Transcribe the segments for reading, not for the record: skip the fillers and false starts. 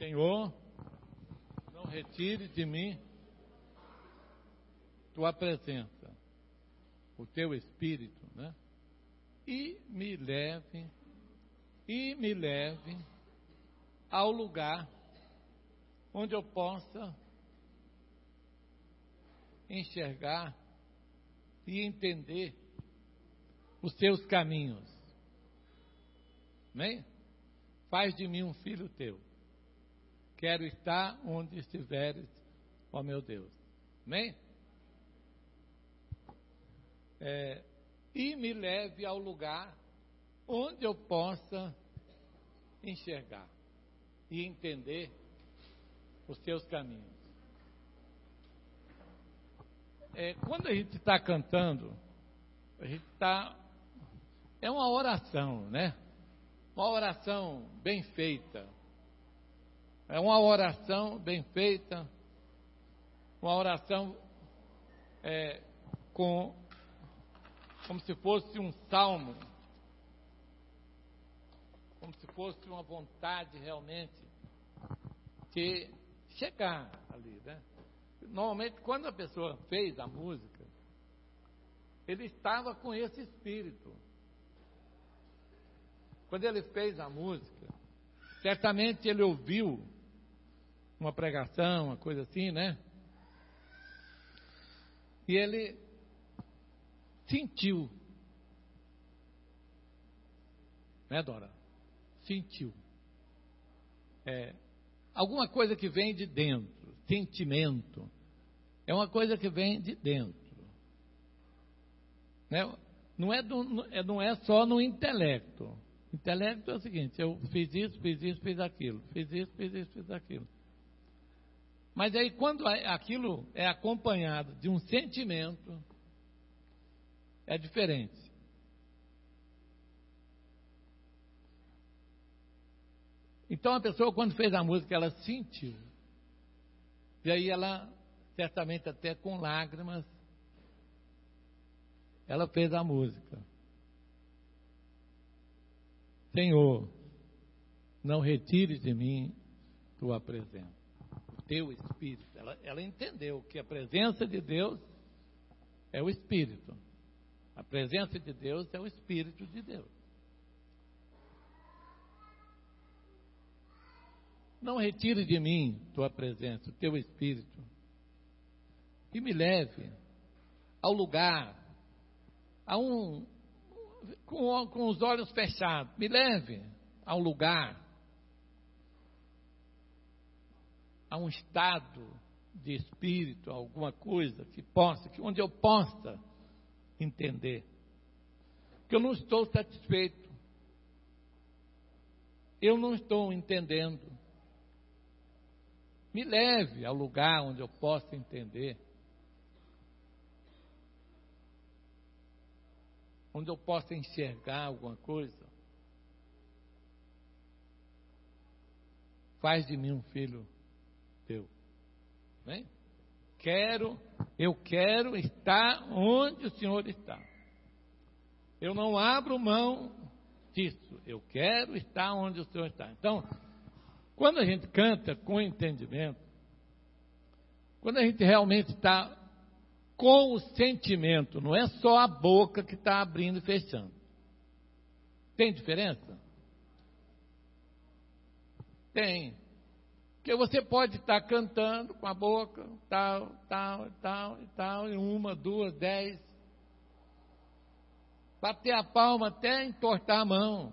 Senhor, não retire de mim tua presença, o teu Espírito, né? E me leve ao lugar onde eu possa enxergar e entender os teus caminhos. Amém? Faz de mim um filho teu. Quero estar onde estiveres, ó meu Deus. Amém? E me leve ao lugar onde eu possa enxergar e entender os teus caminhos. Quando a gente está cantando, a gente está... É uma oração, né? Uma oração bem feita. É uma oração bem feita. Uma oração como se fosse um salmo. Como se fosse uma vontade realmente de chegar ali, né? Normalmente, quando a pessoa fez a música, ele estava com esse espírito. Quando ele fez a música, certamente ele ouviu uma pregação, uma coisa assim, né? E ele sentiu. Né, Dora? Sentiu. Alguma coisa que vem de dentro, sentimento. É uma coisa que vem de dentro. Né? Não é só no intelecto. Intelecto é o seguinte: eu fiz isso, fiz aquilo. Fiz isso, fiz aquilo. Mas aí quando aquilo é acompanhado de um sentimento, é diferente. Então a pessoa, quando fez a música, ela sentiu. E aí ela, certamente até com lágrimas, ela fez a música. Senhor, não retires de mim tua presença, o teu Espírito. Ela entendeu que a presença de Deus é o Espírito. A presença de Deus é o Espírito de Deus. Não retire de mim tua presença, o teu Espírito, e me leve ao lugar, com os olhos fechados, me leve a um lugar, a um estado de espírito, alguma coisa onde eu possa entender, que eu não estou satisfeito, eu não estou entendendo. Me leve ao lugar onde eu possa entender, onde eu possa enxergar alguma coisa. Faz de mim um filho teu. Bem? Eu quero estar onde o Senhor está. Eu não abro mão disso. Eu quero estar onde o Senhor está. Então, quando a gente canta com entendimento, quando a gente realmente está com o sentimento, não é só a boca que está abrindo e fechando. Tem diferença? Tem. Porque você pode estar cantando com a boca, tal, e 1, 2, 10. Bater a palma até entortar a mão.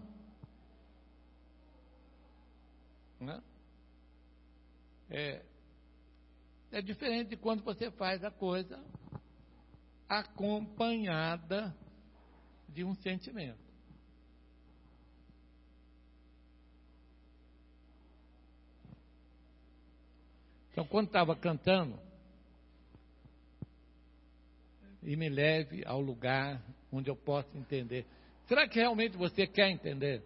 Né? É diferente de quando você faz a coisa acompanhada de um sentimento. Então, quando estava cantando, e me leve ao lugar onde eu possa entender. Será que realmente você quer entender?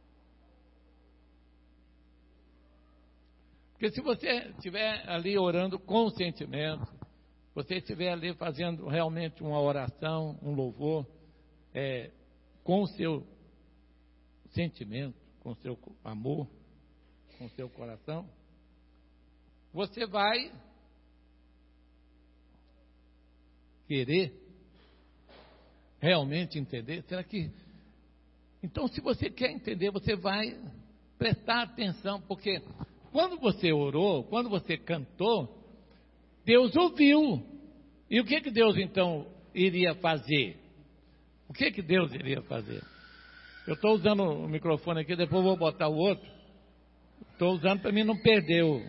Porque se você estiver ali orando com sentimento, você estiver ali fazendo realmente uma oração, um louvor, com o seu sentimento, com o seu amor, com o seu coração, você vai querer realmente entender? Será que... Então, se você quer entender, você vai prestar atenção, porque quando você orou, quando você cantou, Deus ouviu. E o que Deus então iria fazer? O que Deus iria fazer? Eu estou usando o microfone aqui, depois vou botar o outro. Estou usando para mim não perder o...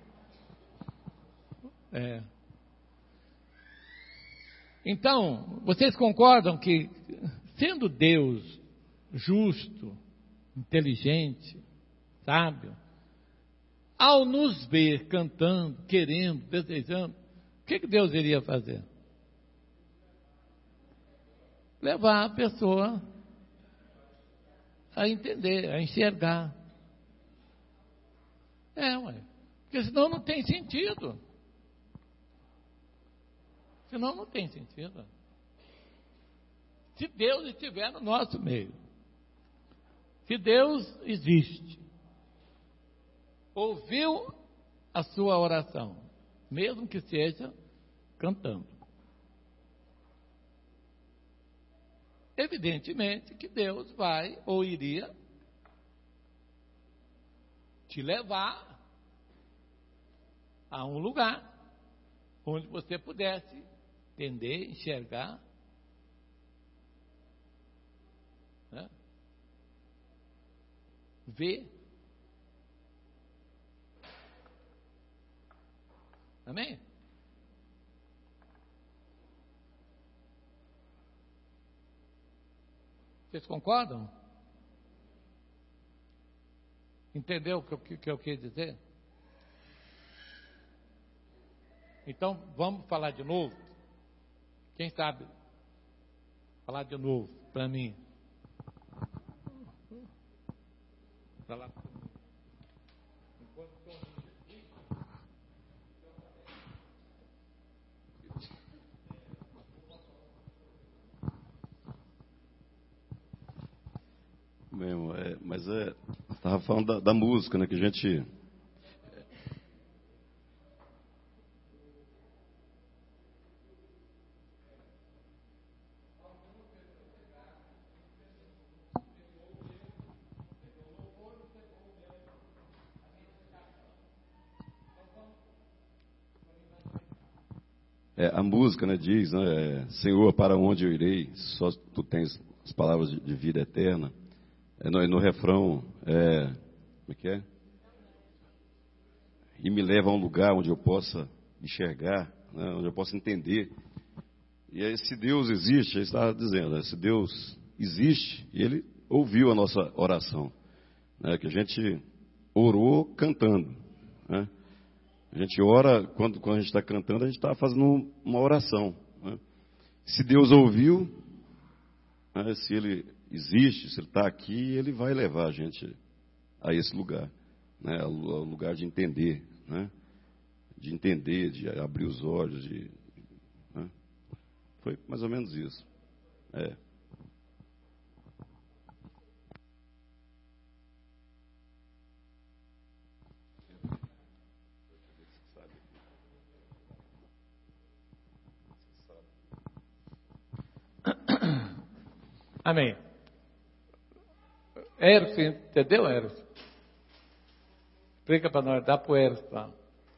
Então, vocês concordam que, sendo Deus justo, inteligente, sábio, ao nos ver cantando, querendo, desejando, o que Deus iria fazer? Levar a pessoa a entender, a enxergar. Porque senão não tem sentido. Senão não tem sentido. Se Deus estiver no nosso meio, se Deus existe, ouviu a sua oração, mesmo que seja cantando, evidentemente que Deus vai ou iria te levar a um lugar onde você pudesse entender, enxergar, né? Ver. Amém? Vocês concordam? Entendeu o que eu quis dizer? Então, vamos falar de novo? Quem sabe falar de novo para mim? Falar. Mesmo, mas estava falando da música, né, que a gente... a música, né, diz, né, Senhor, para onde eu irei? Só tu tens as palavras de vida eterna. No refrão, como é que é? E me leva a um lugar onde eu possa enxergar, né, onde eu possa entender. E aí, se Deus existe, ele está dizendo, né, se Deus existe, Ele ouviu a nossa oração, né, que a gente orou cantando, né? A gente ora, quando a gente está cantando, a gente está fazendo uma oração, né? Se Deus ouviu, né, se Ele existe, se Ele está aqui, Ele vai levar a gente a esse lugar, né, ao lugar de entender, né, de abrir os olhos, né? Foi mais ou menos isso. Amém. Eros, entendeu, Eros? Explica para nós, dá para o Eros. Tá?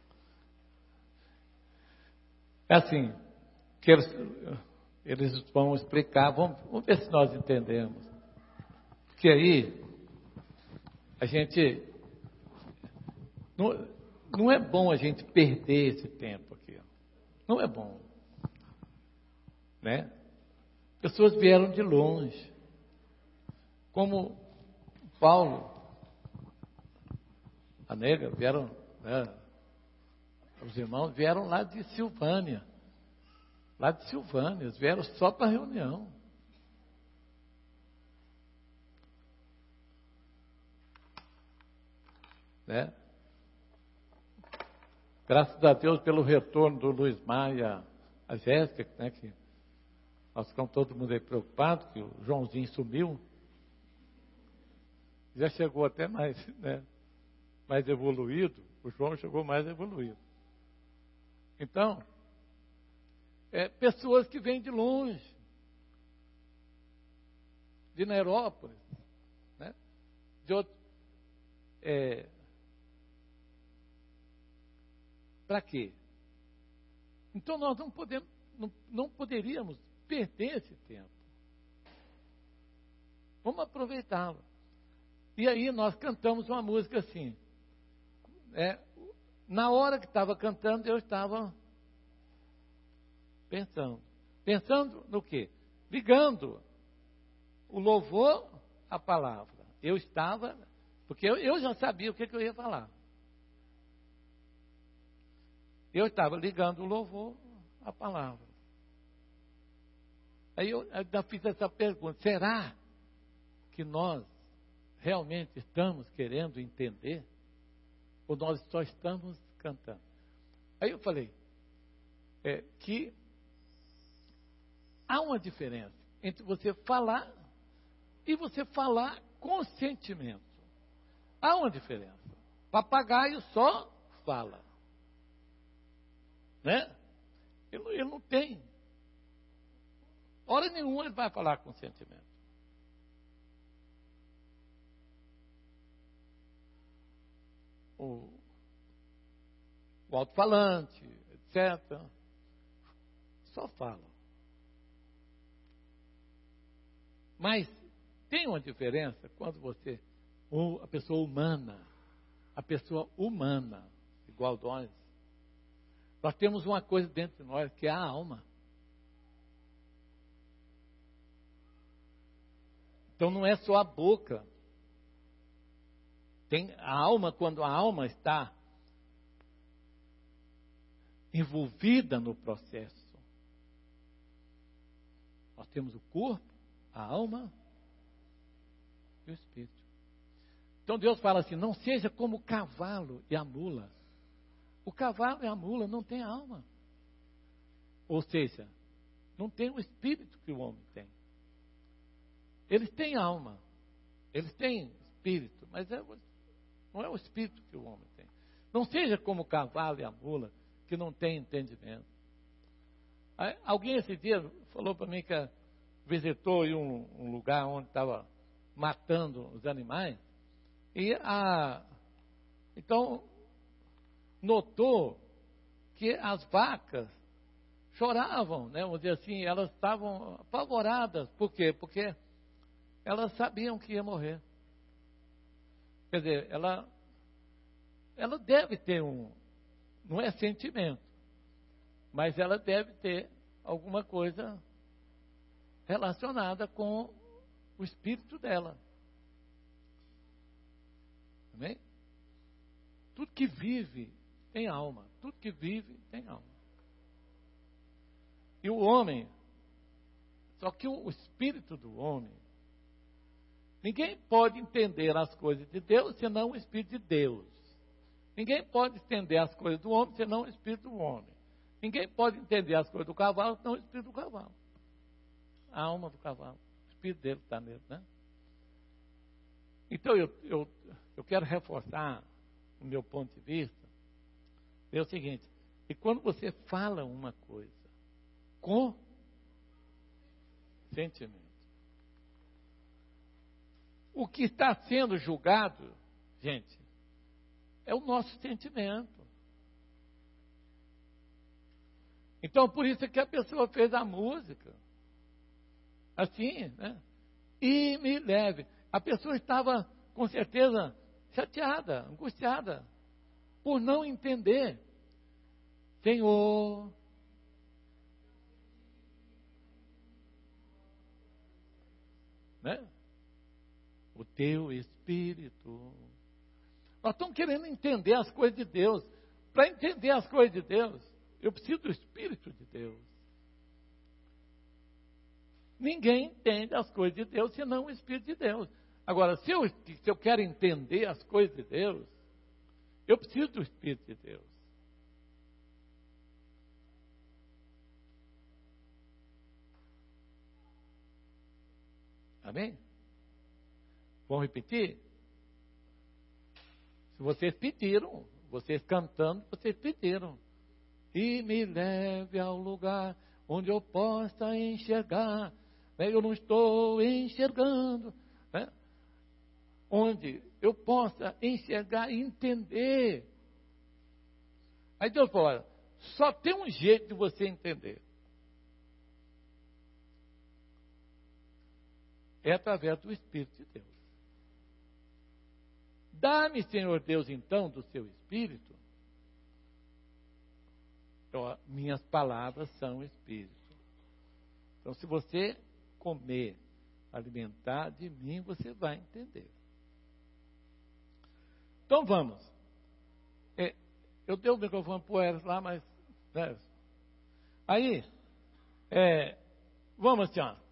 É assim, que eles vão explicar, vamos ver se nós entendemos. Porque aí, a gente, não é bom a gente perder esse tempo aqui. Não é bom. Né? Pessoas vieram de longe. Como Paulo, a nega, vieram, né? Os irmãos vieram lá de Silvânia. Lá de Silvânia, eles vieram só para a reunião. Né? Graças a Deus pelo retorno do Luiz Maia, a Jéssica, né, que nós ficamos todo mundo aí preocupado, que o Joãozinho sumiu. Já chegou até mais, né? mais evoluído, o João chegou mais evoluído. Então, pessoas que vêm de longe, de Nerópolis, né? De outro, para quê? Então nós não poderíamos perder esse tempo. Vamos aproveitá-lo. E aí nós cantamos uma música assim. Na hora que estava cantando, eu estava pensando. Pensando no quê? Ligando o louvor à palavra. Eu estava, porque eu já sabia o que eu ia falar. Eu estava ligando o louvor à palavra. Aí eu ainda fiz essa pergunta: será que nós realmente estamos querendo entender? Ou nós só estamos cantando? Aí eu falei que há uma diferença entre você falar e você falar com sentimento. Há uma diferença. Papagaio só fala. Né? Ele não tem. Hora nenhuma ele vai falar com sentimento. O alto-falante, etc. Só fala. Mas tem uma diferença quando a pessoa humana, igual nós temos uma coisa dentro de nós que é a alma. Então não é só a boca. Tem a alma, quando a alma está envolvida no processo. Nós temos o corpo, a alma e o espírito. Então Deus fala assim: não seja como o cavalo e a mula. O cavalo e a mula não têm alma. Ou seja, não tem o espírito que o homem tem. Eles têm alma, eles têm espírito, mas não é o espírito que o homem tem. Não seja como o cavalo e a mula, que não tem entendimento. Alguém esse dia falou para mim que visitou em um lugar onde estava matando os animais, e então notou que as vacas choravam, né? Vamos dizer assim, elas estavam apavoradas. Por quê? Porque elas sabiam que ia morrer. Quer dizer, ela deve ter não é sentimento, mas ela deve ter alguma coisa relacionada com o espírito dela. Amém? Tudo que vive tem alma. Tudo que vive tem alma. E o homem, só que o espírito do homem, ninguém pode entender as coisas de Deus senão o espírito de Deus. Ninguém pode entender as coisas do homem senão o espírito do homem. Ninguém pode entender as coisas do cavalo senão o espírito do cavalo. A alma do cavalo. O espírito dele está nele, né? Então eu quero reforçar o meu ponto de vista. É o seguinte: e quando você fala uma coisa com sentimento, o que está sendo julgado, gente, é o nosso sentimento. Então, por isso é que a pessoa fez a música assim, né? E me leve. A pessoa estava, com certeza, chateada, angustiada, por não entender. Senhor, né? O teu Espírito. Nós estamos querendo entender as coisas de Deus. Para entender as coisas de Deus, eu preciso do Espírito de Deus. Ninguém entende as coisas de Deus senão o Espírito de Deus. Agora, se eu quero entender as coisas de Deus, eu preciso do Espírito de Deus. Amém? Vamos repetir? Vocês pediram, vocês cantando, vocês pediram. E me leve ao lugar onde eu possa enxergar. Eu não estou enxergando. Né? Onde eu possa enxergar e entender. Aí Deus falou, olha, só tem um jeito de você entender. É através do Espírito de Deus. Dá-me, Senhor Deus, então, do seu Espírito. Então, minhas palavras são Espírito. Então, se você comer, alimentar de mim, você vai entender. Então, vamos. Eu dei o microfone para o Eros lá, mas... Né? Aí, vamos assim, ó.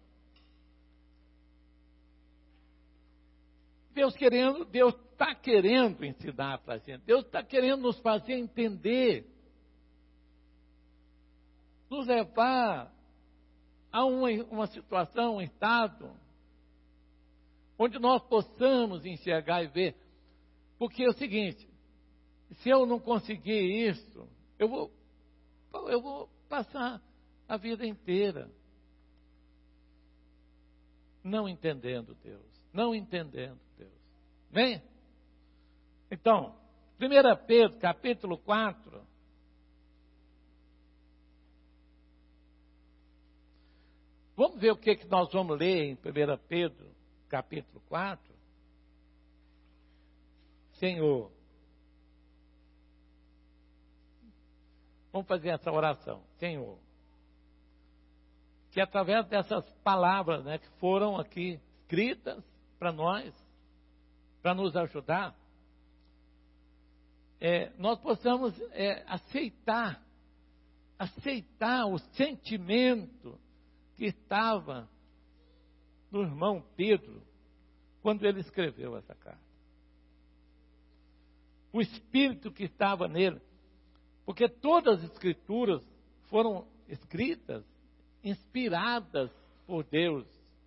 Deus está querendo ensinar para a gente. Deus está querendo nos fazer entender. Nos levar a uma situação, um estado, onde nós possamos enxergar e ver. Porque é o seguinte, se eu não conseguir isso, eu vou passar a vida inteira não entendendo Deus. Não entendendo Deus. Bem? Então, 1 Pedro, capítulo 4. Vamos ver o que nós vamos ler em 1 Pedro, capítulo 4. Senhor, vamos fazer essa oração. Senhor, que através dessas palavras, né, que foram aqui escritas para nós, para nos ajudar, nós possamos aceitar o sentimento que estava no irmão Pedro quando ele escreveu essa carta. O espírito que estava nele, porque todas as escrituras foram escritas, inspiradas por Deus.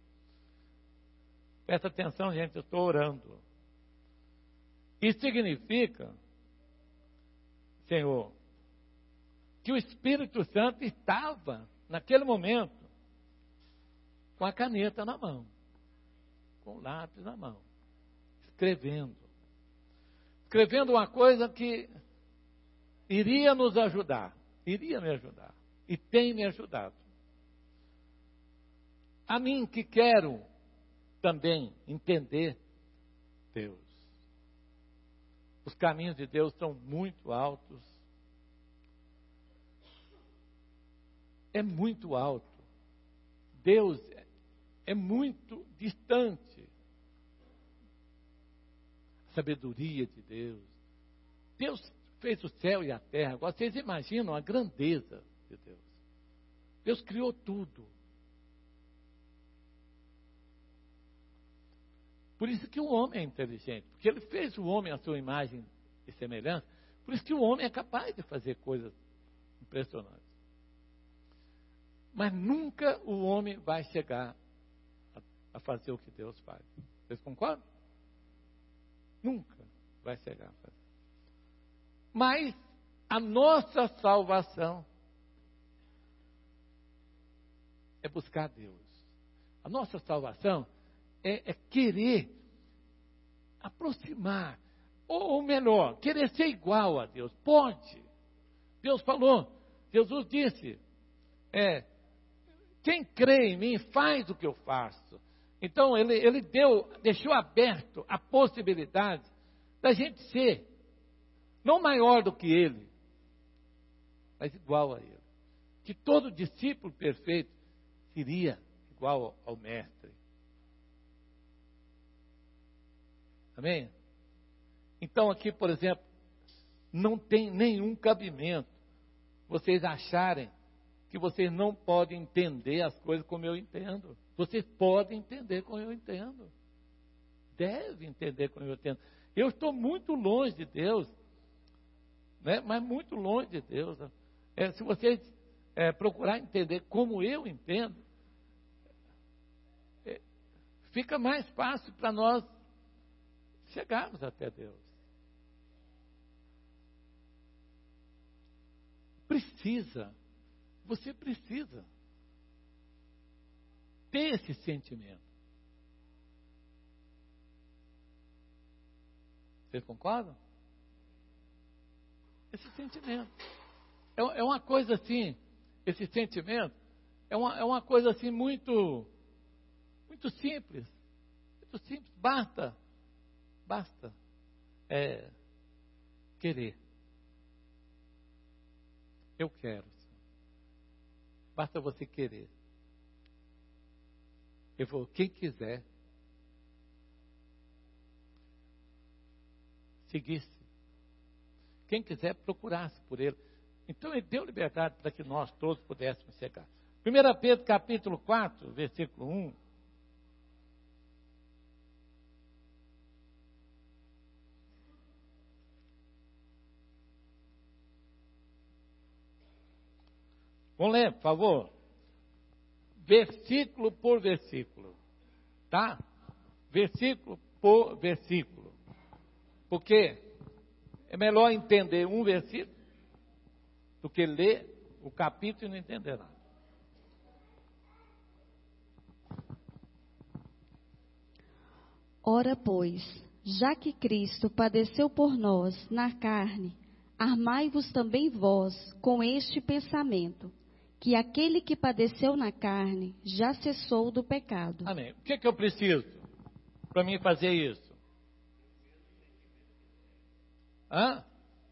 Presta atenção, gente, eu estou orando. Isso significa, Senhor, que o Espírito Santo estava, naquele momento, com a caneta na mão, com o lápis na mão, escrevendo uma coisa que iria nos ajudar, iria me ajudar, e tem me ajudado. A mim que quero também entender Deus. Os caminhos de Deus são muito altos. É muito alto. Deus é muito distante. A sabedoria de Deus. Deus fez o céu e a terra. Agora vocês imaginam a grandeza de Deus. Deus criou tudo. Por isso que o homem é inteligente, porque ele fez o homem à sua imagem e semelhança. Por isso que o homem é capaz de fazer coisas impressionantes. Mas nunca o homem vai chegar a fazer o que Deus faz. Vocês concordam? Nunca vai chegar a fazer. Mas a nossa salvação é buscar Deus. A nossa salvação é querer aproximar, ou melhor, querer ser igual a Deus. Pode. Deus falou, Jesus disse, quem crê em mim faz o que eu faço. Então ele deixou aberto a possibilidade da gente ser, não maior do que ele, mas igual a ele. Que todo discípulo perfeito seria igual ao mestre. Amém? Então aqui, por exemplo, não tem nenhum cabimento vocês acharem que vocês não podem entender as coisas como eu entendo. Vocês podem entender como eu entendo. Devem entender como eu entendo. Eu estou muito longe de Deus, né? Mas muito longe de Deus. Se vocês procurar entender como eu entendo, fica mais fácil para nós chegarmos até Deus. você precisa ter esse sentimento. Vocês concordam? Esse sentimento. É uma coisa assim, esse sentimento é uma coisa assim muito simples. Muito simples. Basta querer. Eu quero. Basta você querer. Eu vou, quem quiser, seguisse. Quem quiser, procurasse por ele. Então, ele deu liberdade para que nós todos pudéssemos chegar. 1 Pedro, capítulo 4, versículo 1. Vamos ler, por favor. Versículo por versículo. Tá? Versículo por versículo. Porque é melhor entender um versículo do que ler o capítulo e não entender nada. Ora, pois, já que Cristo padeceu por nós na carne, armai-vos também vós com este pensamento, que aquele que padeceu na carne já cessou do pecado. Amém. O que eu preciso para mim fazer isso? Hã?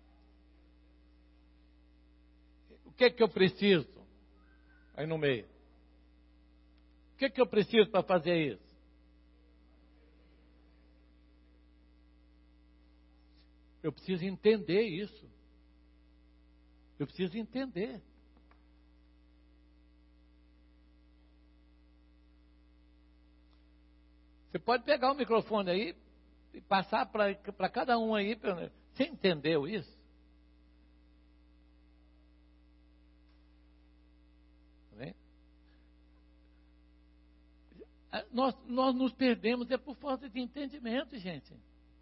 O que eu preciso? Aí no meio. O que eu preciso para fazer isso? Eu preciso entender isso. Eu preciso entender. Você pode pegar o microfone aí e passar para cada um aí. Você entendeu isso? Nós nos perdemos por falta de entendimento, gente.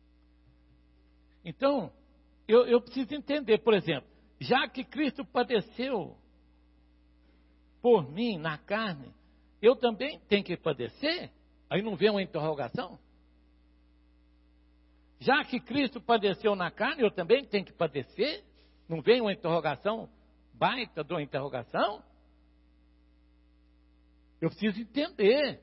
Então, eu preciso entender, por exemplo, já que Cristo padeceu por mim na carne, eu também tenho que padecer? Aí não vem uma interrogação? Já que Cristo padeceu na carne, eu também tenho que padecer? Não vem uma interrogação baita de uma interrogação? Eu preciso entender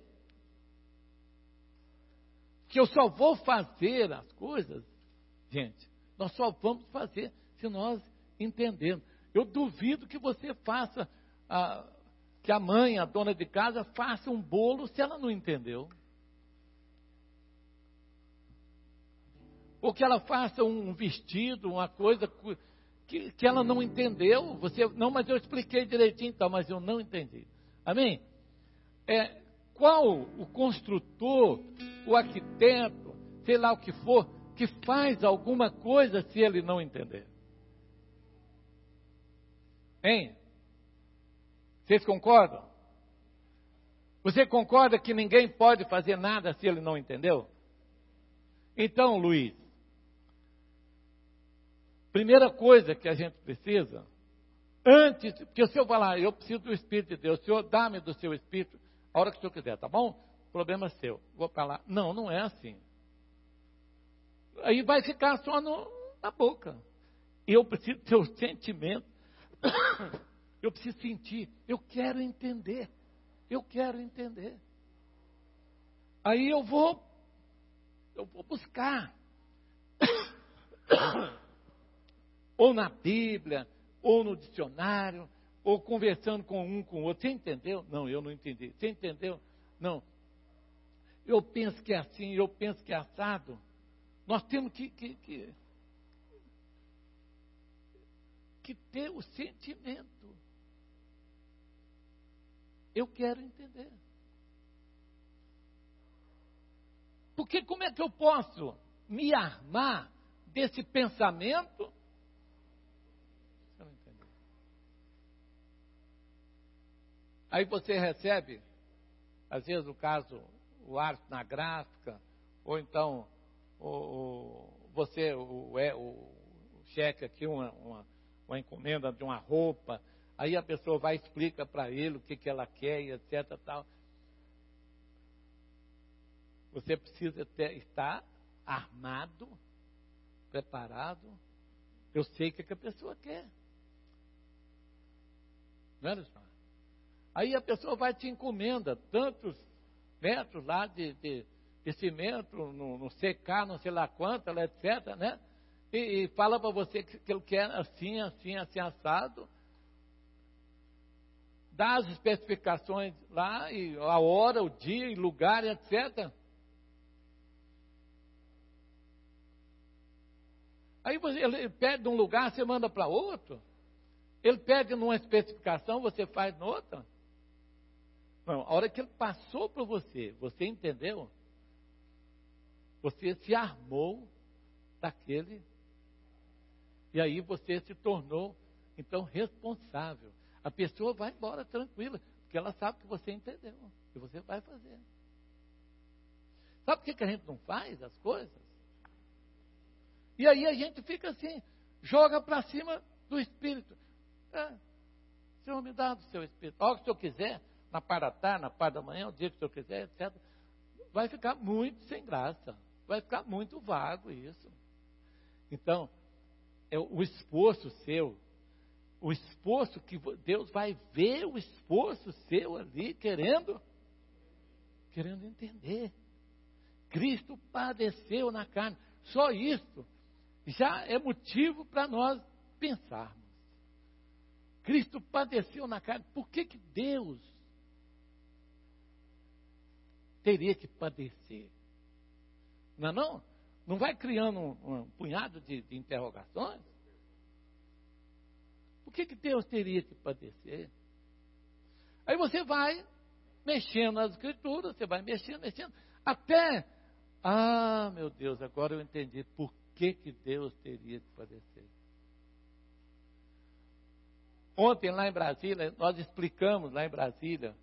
que eu só vou fazer as coisas, gente, nós só vamos fazer se nós entendermos. Eu duvido que você faça, que a mãe, a dona de casa, faça um bolo se ela não entendeu. Ou que ela faça um vestido, uma coisa que ela não entendeu. Não, mas eu expliquei direitinho, então, mas eu não entendi. Amém? Qual o construtor, o arquiteto, sei lá o que for, que faz alguma coisa se ele não entender? Hein? Vocês concordam? Você concorda que ninguém pode fazer nada se ele não entendeu? Então, Luiz, primeira coisa que a gente precisa, antes, porque se eu falar, eu preciso do Espírito de Deus, o Senhor dá-me do seu Espírito, a hora que o Senhor quiser, tá bom? O problema é seu. Vou falar, não é assim. Aí vai ficar só na boca. Eu preciso ter o sentimento. Eu preciso sentir. Eu quero entender. Aí eu vou buscar. Ou na Bíblia, ou no dicionário, ou conversando com um com o outro. Você entendeu? Não, eu não entendi. Você entendeu? Não. Eu penso que é assim, eu penso que é assado. Nós temos que ter o sentimento. Eu quero entender. Porque como é que eu posso me armar desse pensamento? Eu não entendi. Aí você recebe, às vezes, no caso, o árbitro na gráfica, ou então o cheque aqui, uma encomenda de uma roupa, aí a pessoa vai e explica para ele o que ela quer e etc. Tal. Você precisa estar armado, preparado. Eu sei o que a pessoa quer. Não é, Luciano? Aí a pessoa vai te encomenda tantos metros lá de cimento, no secar, não sei lá quanto, etc., né? E fala para você que ele quer assim, assim, assim, assado. Dá as especificações lá, e a hora, o dia, e lugar, etc. Aí ele pede um lugar, você manda para outro. Ele pede numa especificação, você faz noutra. Não, a hora que ele passou para você, você entendeu? Você se armou daquele. E aí você se tornou, então, responsável. A pessoa vai embora tranquila, porque ela sabe que você entendeu. E você vai fazer. Sabe por que a gente não faz as coisas? E aí a gente fica assim, joga para cima do Espírito. Senhor, me dá do seu Espírito. A hora que o Senhor quiser, na parte da tarde, na parte da manhã, o dia que o Senhor quiser, etc. Vai ficar muito sem graça. Vai ficar muito vago isso. Então, é o esforço seu, o esforço que Deus vai ver, o esforço seu ali, querendo entender. Cristo padeceu na carne. Só isso já é motivo para nós pensarmos. Cristo padeceu na carne. Por que Deus teria que padecer? Não? Não vai criando um punhado de interrogações? Por que Deus teria que padecer? Aí você vai mexendo nas escrituras, você vai mexendo, até, meu Deus, agora eu entendi por que Deus teria que padecer. Ontem lá em Brasília, nós explicamos lá em Brasília,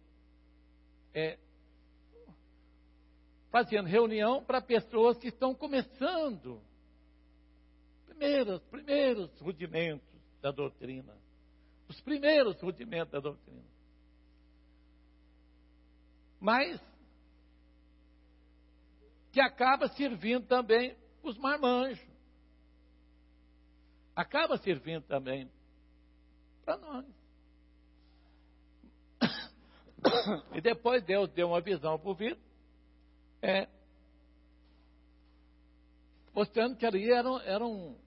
fazendo reunião para pessoas que estão começando, primeiros rudimentos da doutrina, os primeiros rudimentos da doutrina. Mas que acaba servindo também os marmanjos, acaba servindo também para nós. E depois Deus deu uma visão para o Vitor, mostrando que ali era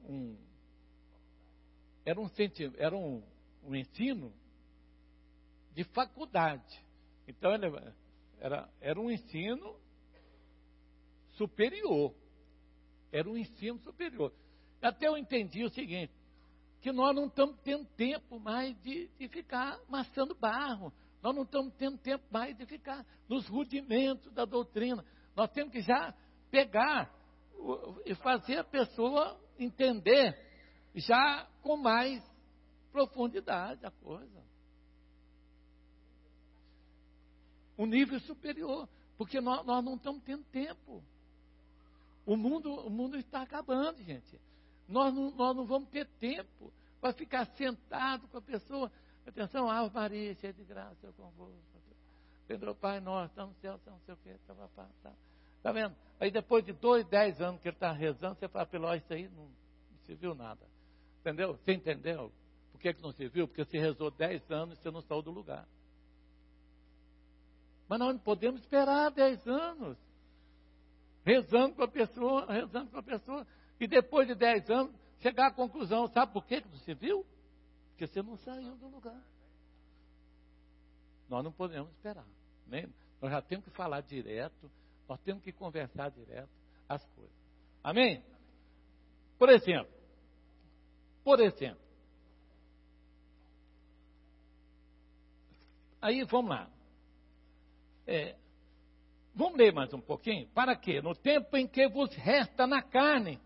um ensino de faculdade. Então era um ensino superior. Era um ensino superior. Até eu entendi o seguinte, que nós não estamos tendo tempo mais de ficar amassando barro. Nós não estamos tendo tempo mais de ficar nos rudimentos da doutrina. Nós temos que já pegar e fazer a pessoa entender já com mais profundidade a coisa. Um nível superior. Porque nós não estamos tendo tempo. O mundo está acabando, gente. Nós não vamos ter tempo para ficar sentado com a pessoa. Atenção, Ave Maria, cheia de graça, eu convosco. Pedro Pai Nosso, está no céu, está não sei o quê. Está vendo? Aí depois de 10 anos que ele está rezando, você fala, pelo isso aí não se viu nada. Entendeu? Você entendeu? Por que não se viu? Porque você rezou 10 anos e você não saiu do lugar. Mas nós não podemos esperar 10 anos. Rezando com a pessoa. E depois de 10 anos, chegar à conclusão, sabe por que não se viu? Porque você não saiu do lugar. Nós não podemos esperar. Né? Nós já temos que falar direto, nós temos que conversar direto as coisas. Amém? Por exemplo, aí vamos lá. Vamos ler mais um pouquinho? Para quê? No tempo em que vos resta na carne.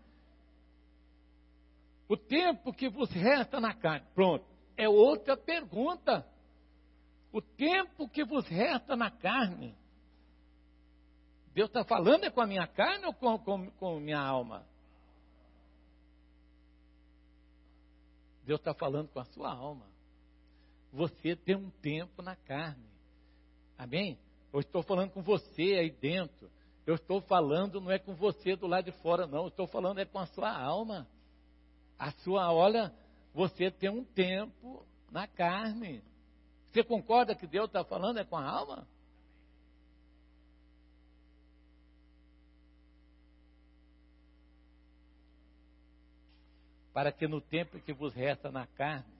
O tempo que vos resta na carne. Pronto. É outra pergunta. O tempo que vos resta na carne. Deus está falando com a minha carne ou com minha alma? Deus está falando com a sua alma. Você tem um tempo na carne. Amém? Eu estou falando com você aí dentro. Eu estou falando, não é com você do lado de fora, não. Eu estou falando é com a sua alma. Olha, você tem um tempo na carne. Você concorda que Deus está falando é com a alma? Para que no tempo que vos resta na carne,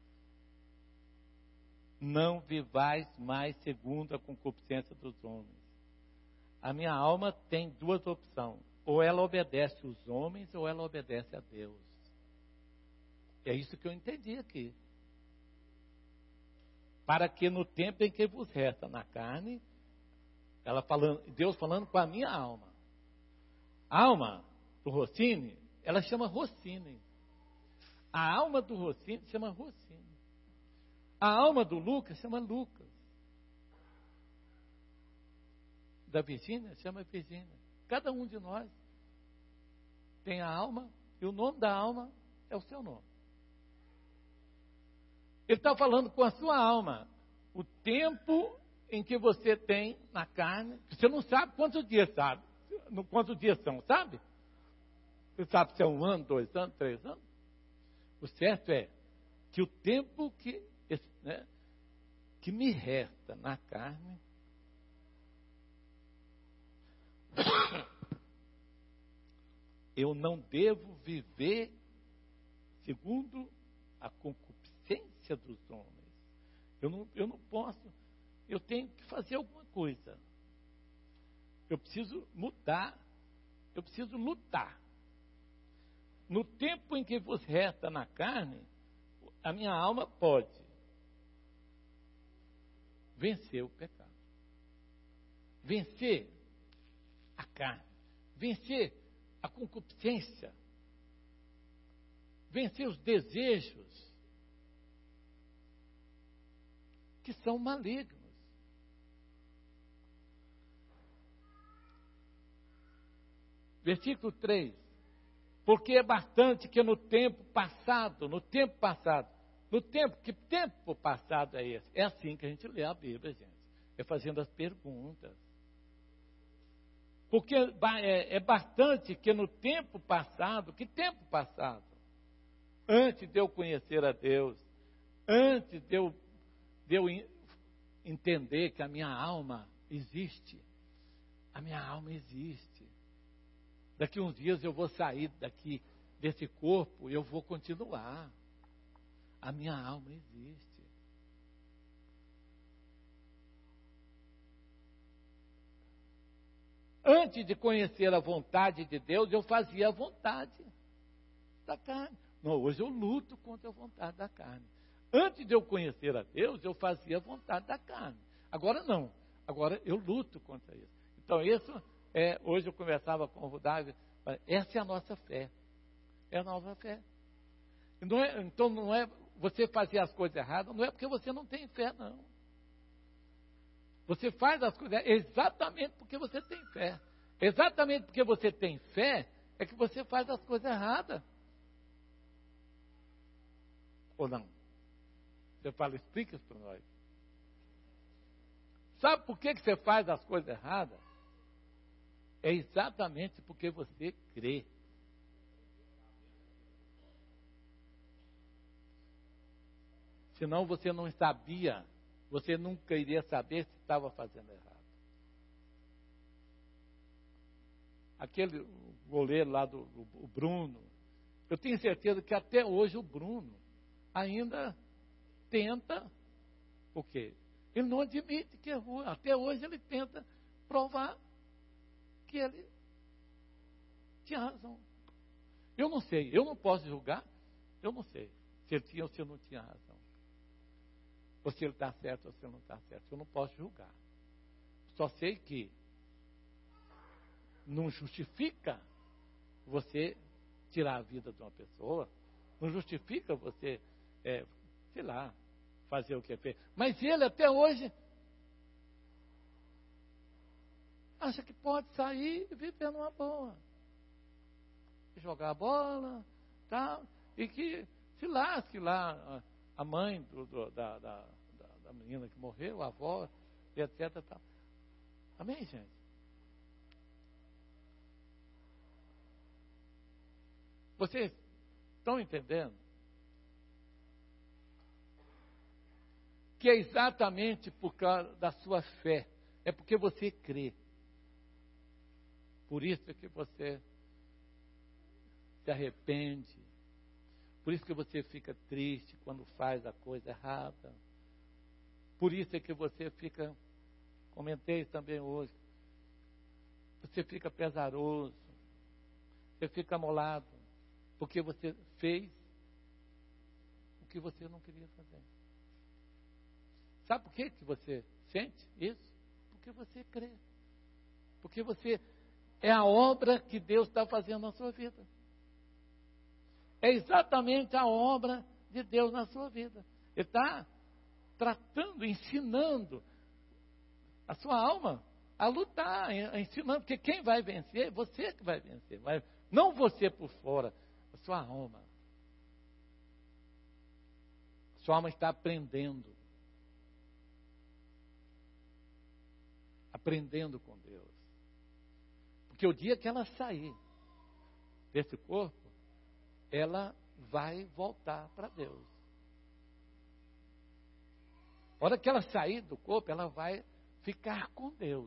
não vivais mais segundo a concupiscência dos homens. A minha alma tem duas opções. Ou ela obedece os homens, ou ela obedece a Deus. É isso que eu entendi aqui. Para que no tempo em que vos resta na carne, Deus falando com a minha alma. A alma do Rossini, ela chama Rossini. A alma do Rossini chama Rossini. A alma do Lucas chama Lucas. Da Virgínia chama Virgínia. Cada um de nós tem a alma, e o nome da alma é o seu nome. Ele está falando com a sua alma. O tempo em que você tem na carne, você não sabe quantos dias, sabe? Quantos dias são, sabe? Você sabe se é 1 ano, 2 anos, 3 anos? O certo é que o tempo que me resta na carne, eu não devo viver segundo a concupiscência dos homens. Eu não posso, eu tenho que fazer alguma coisa. Eu preciso mudar, eu preciso lutar. No tempo em que vos resta na carne, a minha alma pode vencer o pecado, vencer a carne, vencer a concupiscência, vencer os desejos que são malignos. Versículo 3. Porque é bastante que no tempo passado, que tempo passado é esse? É assim que a gente lê a Bíblia, gente. É fazendo as perguntas. Porque é bastante que no tempo passado, que tempo passado? Antes de eu conhecer a Deus, antes de eu entender que a minha alma existe. A minha alma existe. Daqui uns dias eu vou sair desse corpo e eu vou continuar. A minha alma existe. Antes de conhecer a vontade de Deus, eu fazia a vontade da carne. Não, hoje eu luto contra a vontade da carne. Antes de eu conhecer a Deus, eu fazia a vontade da carne. Agora não. Agora eu luto contra isso. Então isso hoje eu conversava com o Rudávio, essa é a nossa fé. É a nossa fé. Então não é você fazer as coisas erradas, não é porque você não tem fé, não. Você faz as coisas exatamente porque você tem fé. Exatamente porque você tem fé é que você faz as coisas erradas. Ou não? Você fala, explica isso para nós. Sabe por que você faz as coisas erradas? É exatamente porque você crê. Senão você não sabia, você nunca iria saber se estava fazendo errado. Aquele goleiro lá do Bruno, eu tenho certeza que até hoje o Bruno ainda tenta, o quê? Ele não admite que errou. Até hoje ele tenta provar que ele tinha razão. Eu não sei, eu não posso julgar, eu não sei se ele tinha ou se ele não tinha razão. Ou se ele está certo ou se ele não está certo. Eu não posso julgar. Só sei que não justifica você tirar a vida de uma pessoa, não justifica você, sei lá, fazer o que fez. Mas ele até hoje acha que pode sair e viver numa boa. Jogar a bola, tal, e que se lasque lá a mãe da menina que morreu, a avó, e etc. Tal. Amém, gente? Vocês estão entendendo? Que é exatamente por causa da sua fé. É porque você crê. Por isso é que você se arrepende. Por isso que você fica triste quando faz a coisa errada. Por isso é que você fica, comentei também hoje, você fica pesaroso, você fica amolado, porque você fez o que você não queria fazer. Sabe por que você sente isso? Porque você crê. Porque você é a obra que Deus está fazendo na sua vida. É exatamente a obra de Deus na sua vida. Ele está tratando, ensinando a sua alma a lutar, ensinando, porque quem vai vencer, você que vai vencer, mas não você por fora, a sua alma. A sua alma está aprendendo com Deus. Porque o dia que ela sair desse corpo, ela vai voltar para Deus. A hora que ela sair do corpo, ela vai ficar com Deus.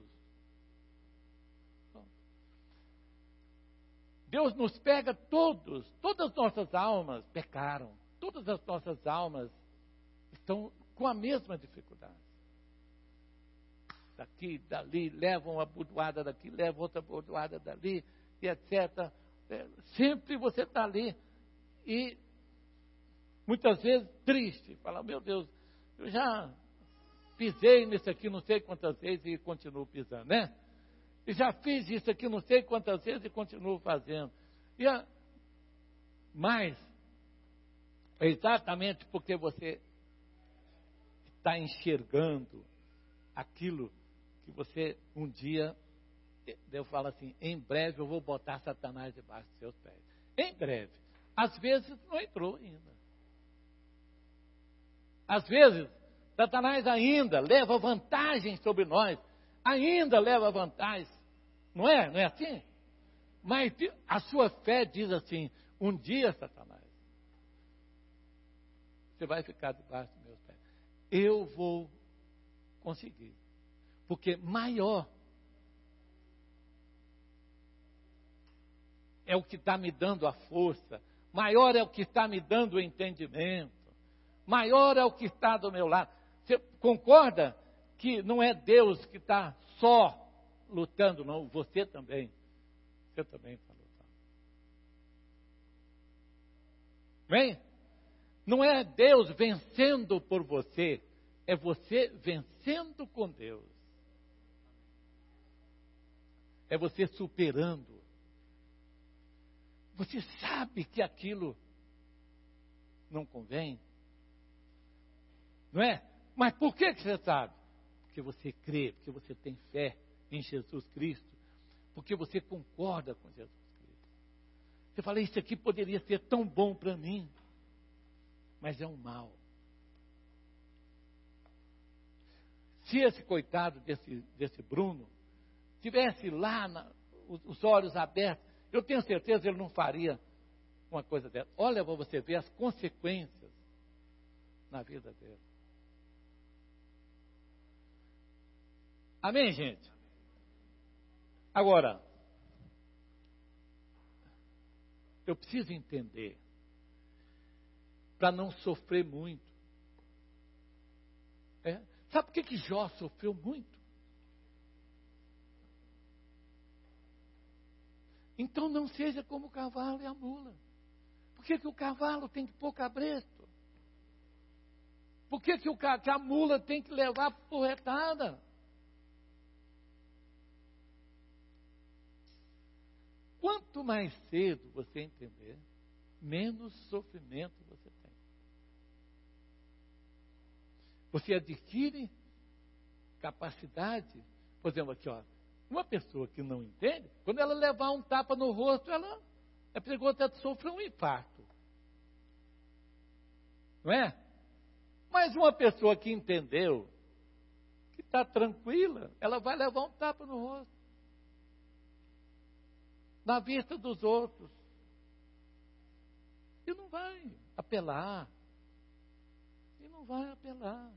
Deus nos pega todas as nossas almas pecaram, todas as nossas almas estão com a mesma dificuldade. Daqui, dali, levam uma bordoada daqui, levam outra bordoada dali, e etc. Sempre você está ali, e muitas vezes triste, fala, meu Deus, eu já pisei nisso aqui não sei quantas vezes e continuo pisando, né? E já fiz isso aqui não sei quantas vezes e continuo fazendo. Mas, é exatamente porque você está enxergando aquilo que você um dia, Deus fala assim, em breve eu vou botar Satanás debaixo dos seus pés. Em breve. Às vezes não entrou ainda. Às vezes, Satanás ainda leva vantagem sobre nós. Ainda leva vantagem. Não é? Não é assim? Mas a sua fé diz assim, um dia, Satanás, você vai ficar debaixo dos meus pés. Eu vou conseguir. Porque maior é o que está me dando a força, maior é o que está me dando o entendimento, maior é o que está do meu lado. Você concorda que não é Deus que está só lutando, não, você também. Você também está lutando. Bem? Não é Deus vencendo por você, é você vencendo com Deus. É você superando. Você sabe que aquilo não convém. Não é? Mas por que você sabe? Porque você crê, porque você tem fé em Jesus Cristo. Porque você concorda com Jesus Cristo. Você fala, isso aqui poderia ser tão bom para mim. Mas é um mal. Se esse coitado desse Bruno tivesse lá os olhos abertos, eu tenho certeza que ele não faria uma coisa dessa. Olha para você ver as consequências na vida dele. Amém, gente? Agora, eu preciso entender, para não sofrer muito. Sabe por que Jó sofreu muito? Então não seja como o cavalo e a mula. Por que o cavalo tem que pôr cabresto? Por que a mula tem que levar porretada? Quanto mais cedo você entender, menos sofrimento você tem. Você adquire capacidade, por exemplo, aqui, ó, uma pessoa que não entende, quando ela levar um tapa no rosto, ela é perigoso até sofrer um infarto. Não é? Mas uma pessoa que entendeu, que está tranquila, ela vai levar um tapa no rosto. Na vista dos outros. E não vai apelar. E não vai apelar.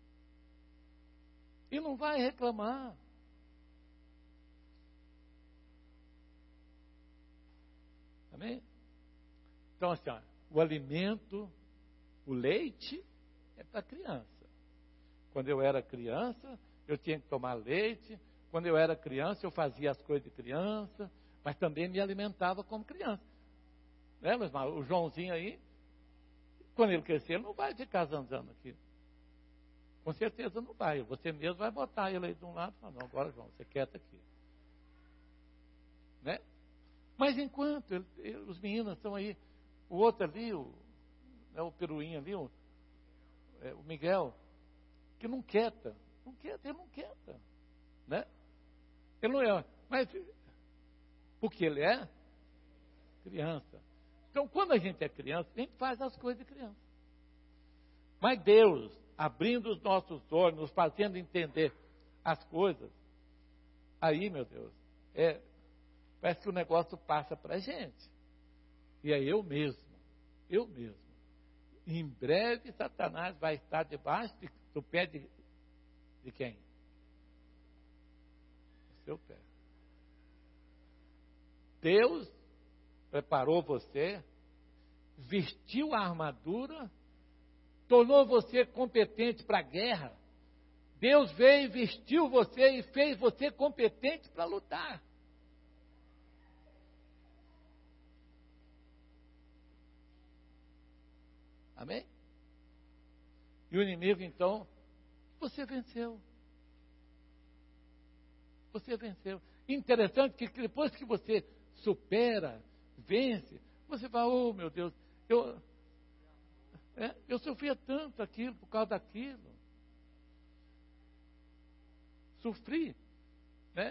E não vai reclamar. Amém? Então, assim, ó, o alimento, o leite, é para criança. Quando eu era criança, eu tinha que tomar leite. Quando eu era criança, eu fazia as coisas de criança, mas também me alimentava como criança. Né, meus irmãos? O Joãozinho aí, quando ele crescer, ele não vai ficar zanzando aqui. Com certeza não vai. Você mesmo vai botar ele aí de um lado e falar, não, agora, João, você quieto aqui. Né? Mas enquanto os meninos estão aí, o outro ali, o peruinho ali, o Miguel, que não quieta. Ele não quieta. Né? Ele não é. Mas, porque ele é criança. Então, quando a gente é criança, a gente faz as coisas de criança. Mas Deus, abrindo os nossos olhos, nos fazendo entender as coisas, aí, meu Deus, parece que o negócio passa para a gente. E é eu mesmo. Em breve, Satanás vai estar debaixo do pé de quem? Do seu pé. Deus preparou você, vestiu a armadura, tornou você competente para a guerra. Deus veio e vestiu você e fez você competente para lutar. Amém? E o inimigo, então, você venceu. Você venceu. Interessante que depois que você supera, vence, você fala, oh meu Deus, eu sofria tanto aquilo por causa daquilo. Sofri, né?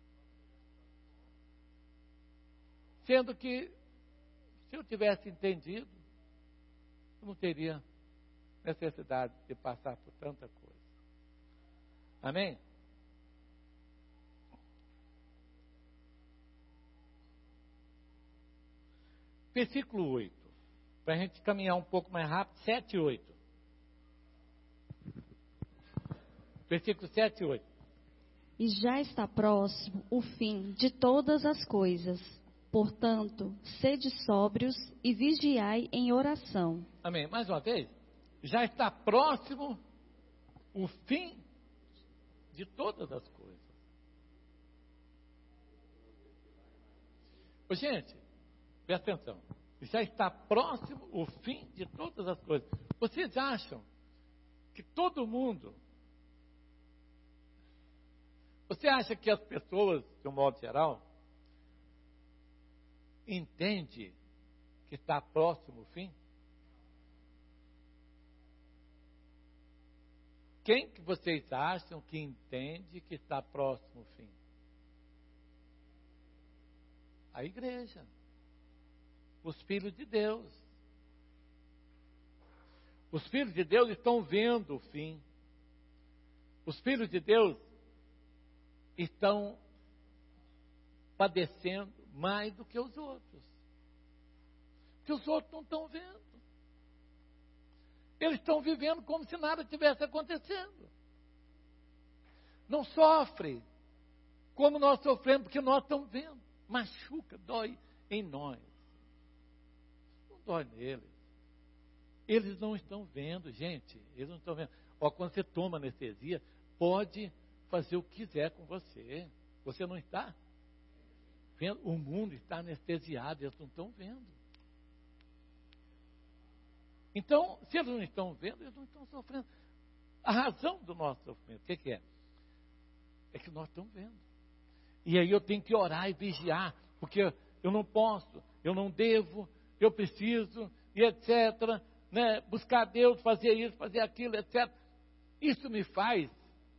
Sendo que, se eu tivesse entendido, eu não teria necessidade de passar por tanta coisa. Amém? Versículo 8. Para a gente caminhar um pouco mais rápido, 7 e 8. Versículo 7 e 8. E já está próximo o fim de todas as coisas. Portanto, sede sóbrios e vigiai em oração. Amém. Mais uma vez. Já está próximo o fim de todas as coisas. Ô, gente, presta atenção. Já está próximo o fim de todas as coisas. Vocês acham que todo mundo... Você acha que as pessoas, de um modo geral, entendem que está próximo o fim? Quem que vocês acham que entende que está próximo o fim? A igreja. Os filhos de Deus. Os filhos de Deus estão vendo o fim. Os filhos de Deus estão padecendo mais do que os outros. Porque os outros não estão vendo. Eles estão vivendo como se nada tivesse acontecendo. Não sofre como nós sofremos, porque nós estamos vendo. Machuca, dói em nós. Não dói neles. Eles não estão vendo, gente. Eles não estão vendo. Ó, quando você toma anestesia, pode fazer o que quiser com você. Você não está vendo. O mundo está anestesiado, eles não estão vendo. Então, se eles não estão vendo, eles não estão sofrendo. A razão do nosso sofrimento, o que é? É que nós estamos vendo. E aí eu tenho que orar e vigiar, porque eu não posso, eu não devo, eu preciso, e etc. Né? Buscar Deus, fazer isso, fazer aquilo, etc. Isso me faz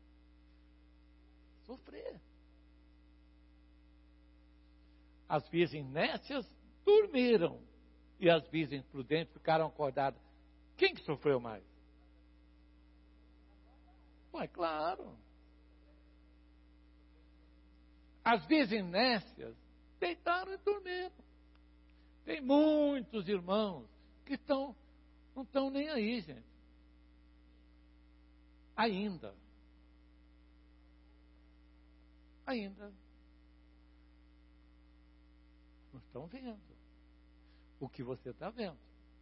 sofrer. As virgens nécias dormiram e as virgens prudentes ficaram acordadas. Quem que sofreu mais? Ué, claro. As virginésias deitaram e dormiram. Tem muitos irmãos que não estão nem aí, gente. Ainda. Não estão vendo o que você está vendo.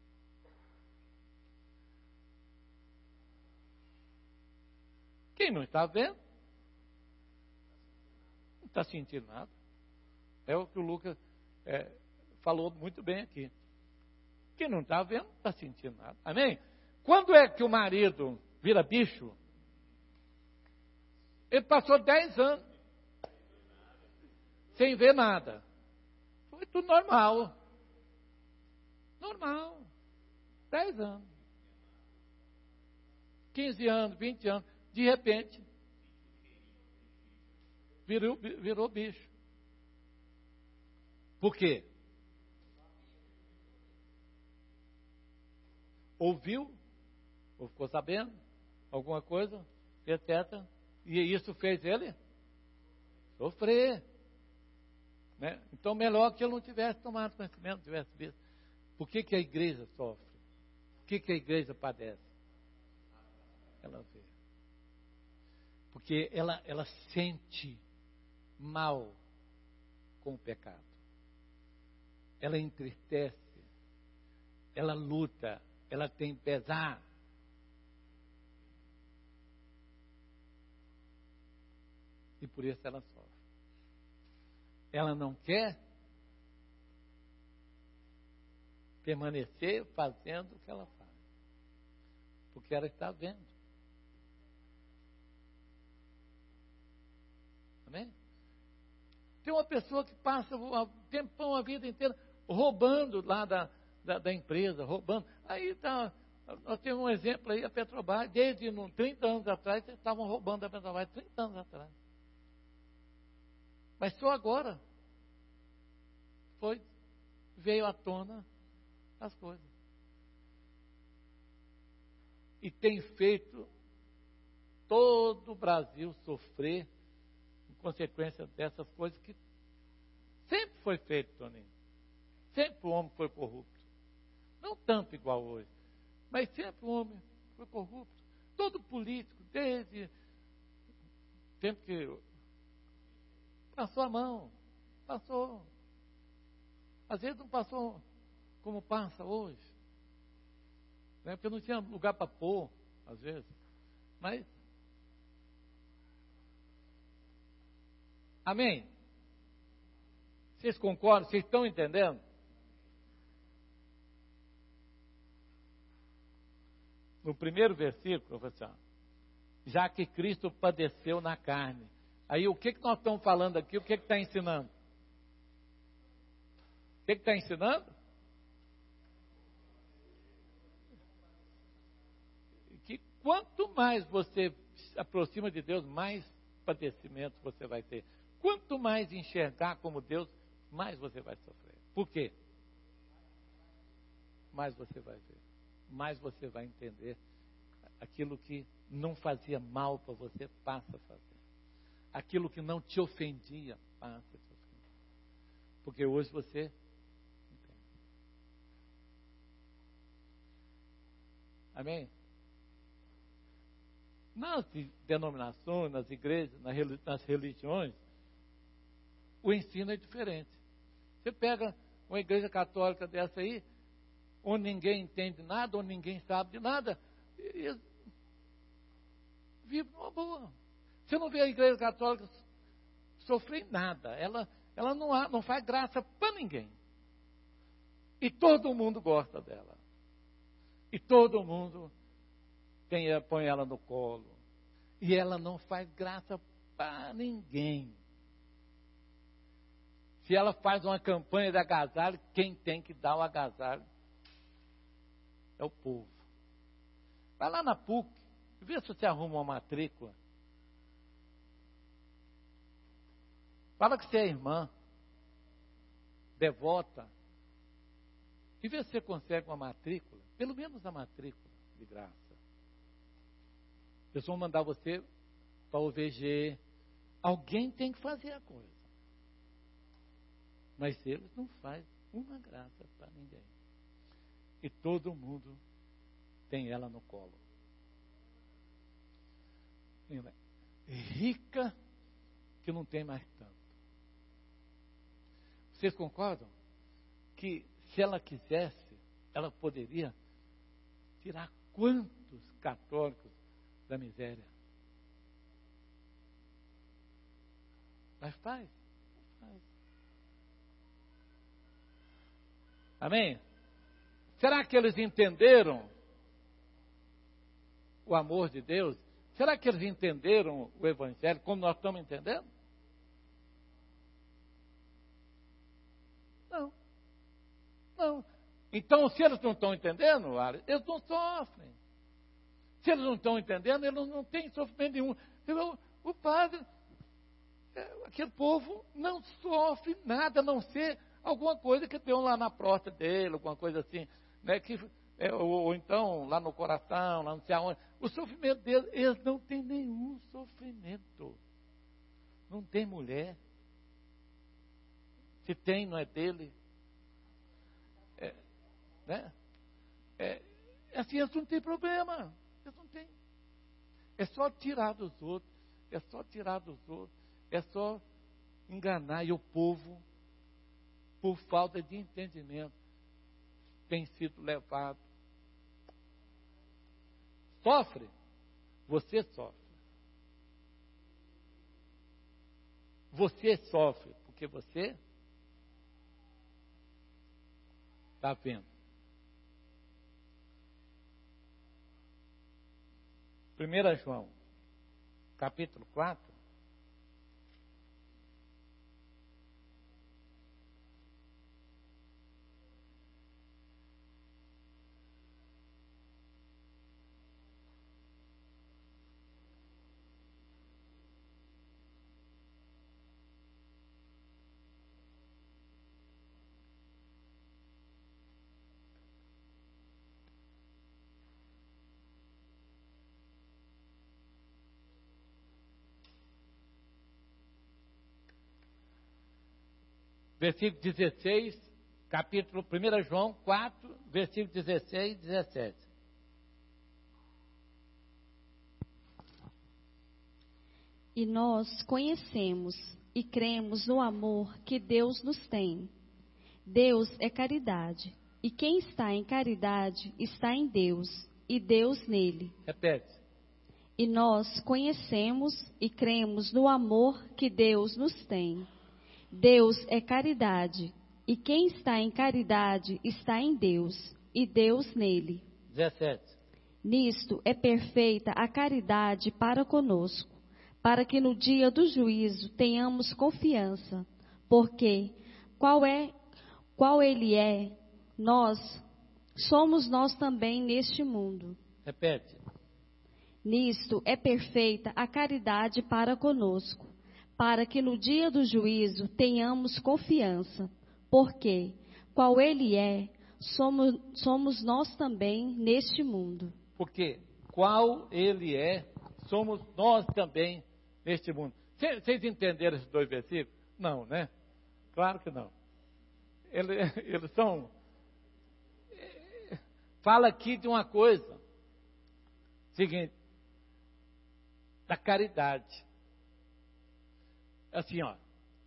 Quem não está vendo, não está sentindo nada. É o que o Lucas falou muito bem aqui. Quem não está vendo, não está sentindo nada. Amém? Quando é que o marido vira bicho? Ele passou 10 anos sem ver nada. Foi tudo normal. Normal. 10 anos. 15 anos, 20 anos. De repente, virou bicho. Por quê? Ouviu, ou ficou sabendo alguma coisa, etc. E isso fez ele sofrer. Né? Então, melhor que ele não tivesse tomado conhecimento, não tivesse visto. Por que a igreja sofre? Por que a igreja padece? Ela vê. Porque ela sente mal com o pecado. Ela entristece. Ela luta. Ela tem pesar. E por isso ela sofre. Ela não quer permanecer fazendo o que ela faz. Porque ela está vendo. Amém? Tem uma pessoa que passa o tempão, a vida inteira, roubando lá da empresa, roubando. Aí tá, nós temos um exemplo aí, a Petrobras, desde 30 anos atrás, eles estavam roubando a Petrobras, 30 anos atrás. Mas só agora veio à tona as coisas. E tem feito todo o Brasil sofrer em consequência dessas coisas que sempre foi feito, Toninho. Sempre o homem foi corrupto. Não tanto igual hoje, mas sempre o homem foi corrupto. Todo político, desde o tempo que passou a mão, passou. Às vezes não passou como passa hoje. Né? Porque não tinha lugar para pôr, às vezes. Mas, amém? Vocês concordam? Vocês estão entendendo? No primeiro versículo, assim, já que Cristo padeceu na carne. Aí o que nós estamos falando aqui? O que está ensinando? O que está ensinando? Que quanto mais você se aproxima de Deus, mais padecimento você vai ter. Quanto mais enxergar como Deus, mais você vai sofrer. Por quê? Mais você vai ver. Mais você vai entender aquilo que não fazia mal para você, passa a fazer. Aquilo que não te ofendia, passa a te ofender. Porque hoje você entende. Amém? Nas denominações, nas igrejas, nas religiões, o ensino é diferente. Você pega uma igreja católica dessa aí, onde ninguém entende nada, onde ninguém sabe de nada, e vive numa boa. Você não vê a igreja católica sofrer nada. Ela não faz graça para ninguém. E todo mundo gosta dela. E todo mundo põe ela no colo. E ela não faz graça para ninguém. Se ela faz uma campanha de agasalho, quem tem que dar o agasalho é o povo. Vai lá na PUC, vê se você arruma uma matrícula. Fala que você é irmã, devota, e vê se você consegue uma matrícula. pelo menos a matrícula de graça. Eles vão mandar você para o VG. Alguém tem que fazer a coisa. Mas eles não fazem uma graça para ninguém. E todo mundo tem ela no colo. Rica que não tem mais tanto. Vocês concordam? Que se ela quisesse, ela poderia tirar quantos católicos da miséria? Mas faz. Não faz. Amém? Será que eles entenderam o amor de Deus? Será que eles entenderam o Evangelho como nós estamos entendendo? Não. Não. Então, se eles não estão entendendo, eles não sofrem. Se eles não estão entendendo, eles não têm sofrimento nenhum. O padre, aquele povo não sofre nada, a não ser alguma coisa que tem lá na porta dele, alguma coisa assim, né, ou então lá no coração, lá não sei aonde. O sofrimento deles, eles não têm nenhum sofrimento. Não tem mulher. Se tem, não é dele. Né? Assim, eles não têm problema. Eles não têm. É só tirar dos outros. É só tirar dos outros. É só enganar. E o povo, por falta de entendimento, tem sido levado. Sofre? Você sofre. Você sofre porque você está vendo. 1 João, capítulo 4. Versículo 16, capítulo 1 João 4, versículo 16 e 17. E nós conhecemos e cremos no amor que Deus nos tem. Deus é caridade, e quem está em caridade está em Deus, e Deus nele. Repete. E nós conhecemos e cremos no amor que Deus nos tem. Deus é caridade, e quem está em caridade está em Deus, e Deus nele. 17. Nisto é perfeita a caridade para conosco, para que no dia do juízo tenhamos confiança, porque qual ele é, somos nós também neste mundo. Repete. Nisto é perfeita a caridade para conosco, para que no dia do juízo tenhamos confiança, porque qual ele é, somos nós também neste mundo. Porque qual ele é, somos nós também neste mundo. Vocês entenderam esses dois versículos? Não, né? Claro que não. Eles são... Fala aqui de uma coisa. Seguinte. Da caridade. Assim, ó.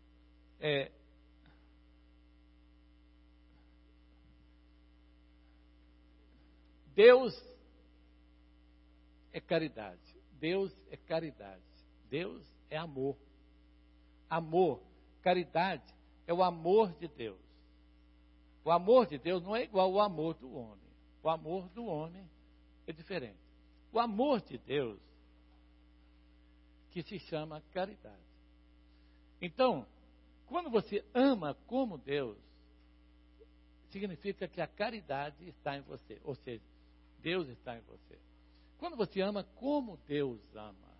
Deus é caridade. Deus é caridade. Deus é amor. Amor, caridade é o amor de Deus. O amor de Deus não é igual ao amor do homem. O amor do homem é diferente. O amor de Deus, que se chama caridade. Então, quando você ama como Deus, significa que a caridade está em você. Ou seja, Deus está em você. Quando você ama como Deus ama.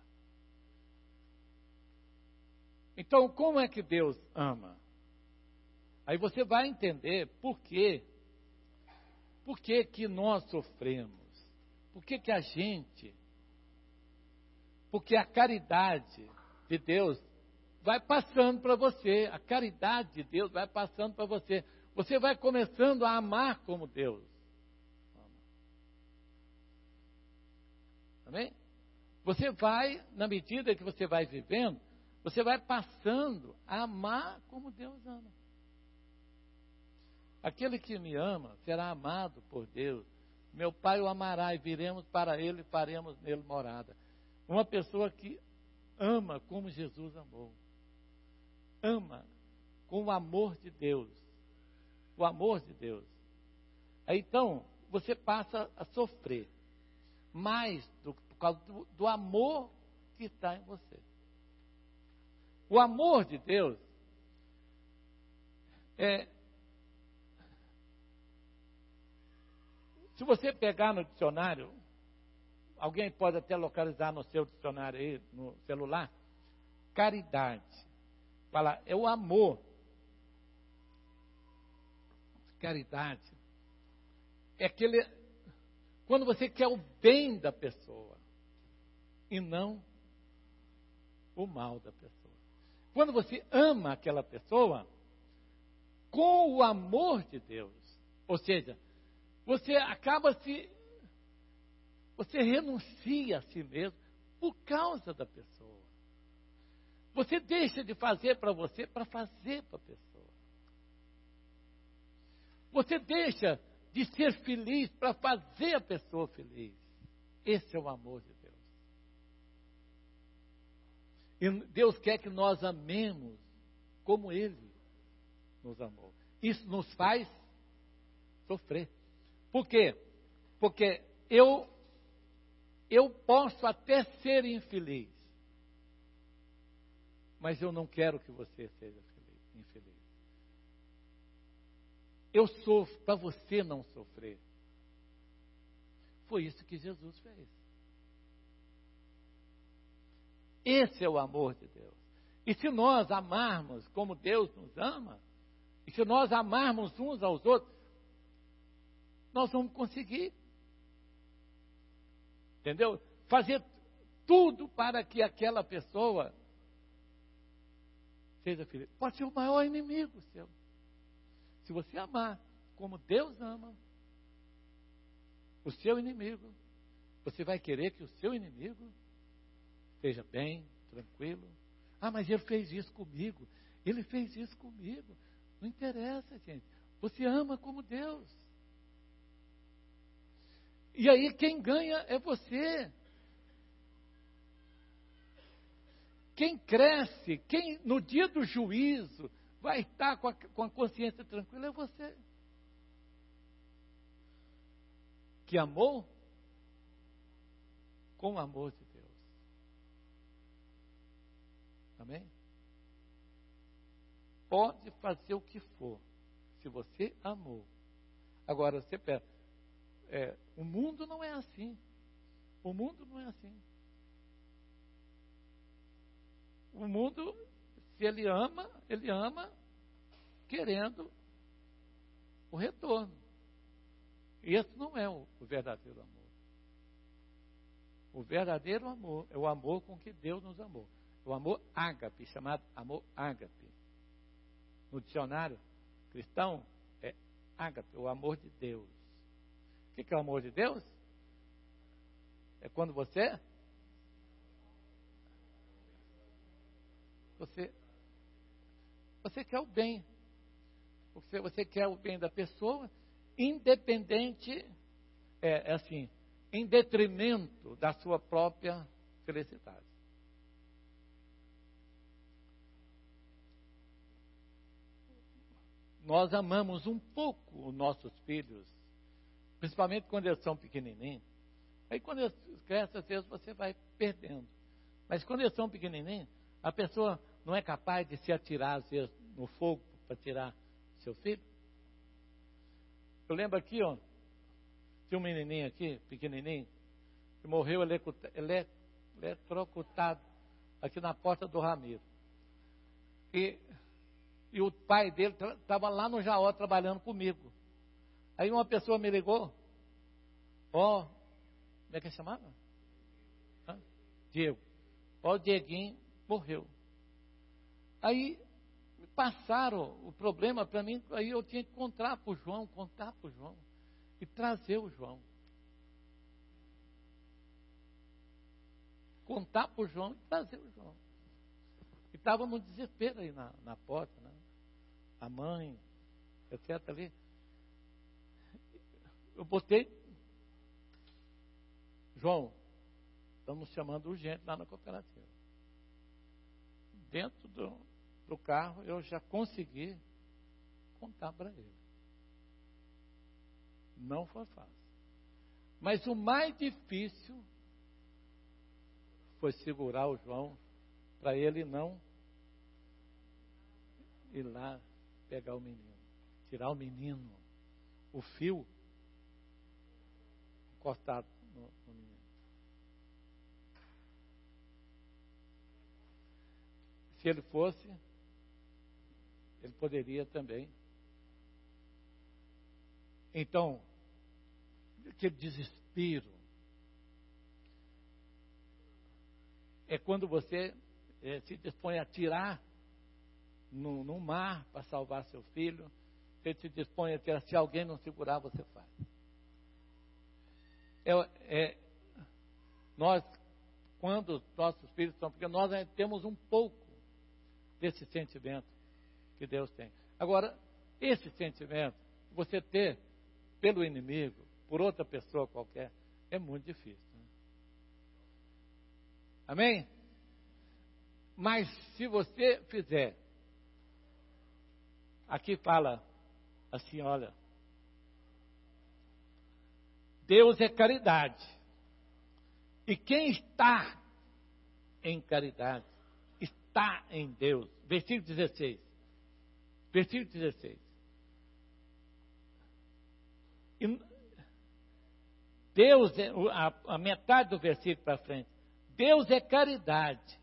Então, como é que Deus ama? Aí você vai entender por que por que que nós sofremos? Por que que a gente... Porque a caridade de Deus vai passando para você. A caridade de Deus vai passando para você. Você vai começando a amar como Deus ama. Amém? Você vai, na medida que você vai vivendo, você vai passando a amar como Deus ama. Aquele que me ama será amado por Deus. Meu Pai o amará e viremos para ele e faremos nele morada. Uma pessoa que ama como Jesus amou. Ama com o amor de Deus. O amor de Deus. Aí, então, você passa a sofrer mais por causa do amor que está em você. O amor de Deus se você pegar no dicionário, alguém pode até localizar no seu dicionário aí, no celular, caridade. Fala, é o amor. Caridade é aquele, quando você quer o bem da pessoa e não o mal da pessoa. Quando você ama aquela pessoa com o amor de Deus, ou seja, você renuncia a si mesmo por causa da pessoa. Você deixa de fazer para você para fazer para a pessoa. Você deixa de ser feliz para fazer a pessoa feliz. Esse é o amor de Deus. E Deus quer que nós amemos como Ele nos amou. Isso nos faz sofrer. Por quê? Porque eu posso até ser infeliz, mas eu não quero que você seja infeliz. Eu sofro para você não sofrer. Foi isso que Jesus fez. Esse é o amor de Deus. E se nós amarmos como Deus nos ama, e se nós amarmos uns aos outros, nós vamos conseguir. Entendeu? Fazer tudo para que aquela pessoa seja feliz. Pode ser o maior inimigo seu. Se você amar como Deus ama o seu inimigo, você vai querer que o seu inimigo esteja bem, tranquilo. Ah, mas ele fez isso comigo. Ele fez isso comigo. Não interessa, gente. Você ama como Deus. E aí quem ganha é você. Quem cresce, quem no dia do juízo vai estar com a consciência tranquila é você. Que amou com o amor de Deus. Amém? Pode fazer o que for, se você amou. Agora, você pensa, o mundo não é assim. O mundo não é assim. O mundo, se ele ama querendo o retorno. E esse não é o verdadeiro amor. O verdadeiro amor é o amor com que Deus nos amou. O amor ágape, chamado amor ágape. No dicionário cristão, é ágape, o amor de Deus. O que é o amor de Deus? É quando você quer o bem. Você quer o bem da pessoa, independente, assim, em detrimento da sua própria felicidade. Nós amamos um pouco os nossos filhos, principalmente quando eles são pequenininhos. Aí quando eles crescem, às vezes você vai perdendo. Mas quando eles são pequenininhos, a pessoa não é capaz de se atirar, às vezes, no fogo para tirar seu filho. Eu lembro aqui, tinha um menininho aqui, pequenininho, que morreu eletrocutado aqui na porta do Ramiro. E o pai dele estava lá no Jaó trabalhando comigo. Aí uma pessoa me ligou, como é que chamava? Diego. O Dieguinho morreu. Aí me passaram o problema para mim, aí eu tinha que contar para o João e trazer o João. Contar para o João e trazer o João. E estava no desespero aí na porta, né? A mãe, etc. ali. Eu botei, João, estamos chamando urgente lá na cooperativa. Dentro do carro eu já consegui contar para ele. Não foi fácil. Mas o mais difícil foi segurar o João para ele não ir lá pegar o menino, tirar o menino, o fio encostado no menino. Se ele fosse, ele poderia também. Então, aquele desespero é quando você se dispõe a tirar no mar para salvar seu filho. Você se dispõe a tirar, se alguém não segurar, você faz. Nós, quando nossos filhos são, porque nós temos um pouco desse sentimento que Deus tem. Agora, esse sentimento, você ter pelo inimigo, por outra pessoa qualquer, é muito difícil. Né? Amém? Mas se você fizer, aqui fala assim, olha, Deus é caridade. E quem está em caridade, está em Deus. Versículo 16. Versículo 16. E Deus, a metade do versículo para frente. Deus é caridade.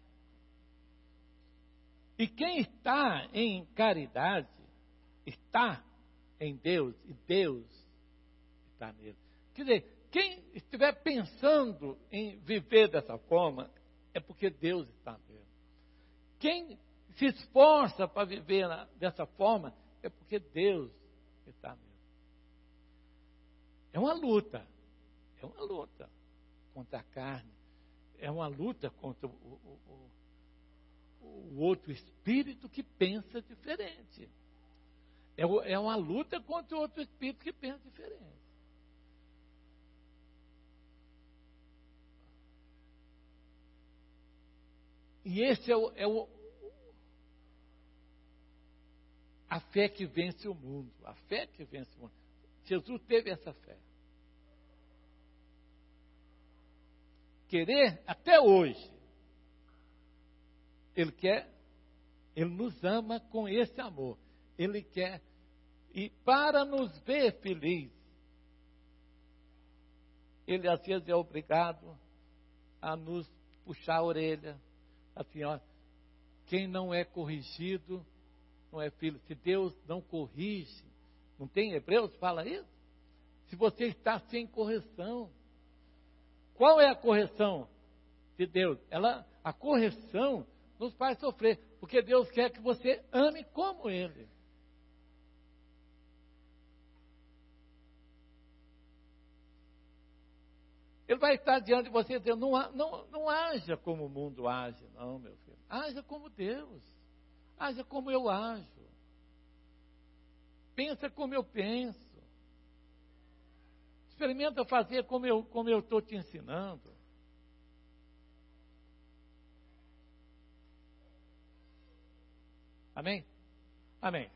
E quem está em caridade, está em Deus, e Deus está nele. Quer dizer, quem estiver pensando em viver dessa forma, é porque Deus está nele. Quem se esforça para viver dessa forma, é porque Deus está nele. É uma luta contra a carne, é uma luta contra o outro espírito que pensa diferente. É uma luta contra o outro espírito que pensa diferente. E esse a fé que vence o mundo. A fé que vence o mundo. Jesus teve essa fé. Querer até hoje. Ele nos ama com esse amor. Ele quer, e para nos ver felizes, ele às vezes é obrigado a nos puxar a orelha. Assim, ó, quem não é corrigido não é filho. Se Deus não corrige, não tem Hebreus fala isso? Se você está sem correção, qual é a correção de Deus? A correção nos faz sofrer, porque Deus quer que você ame como Ele. Ele vai estar diante de você dizendo, não haja como o mundo age, não, meu filho. Haja como Deus. Haja como eu ajo. Pensa como eu penso. Experimenta fazer como eu estou te ensinando. Amém? Amém.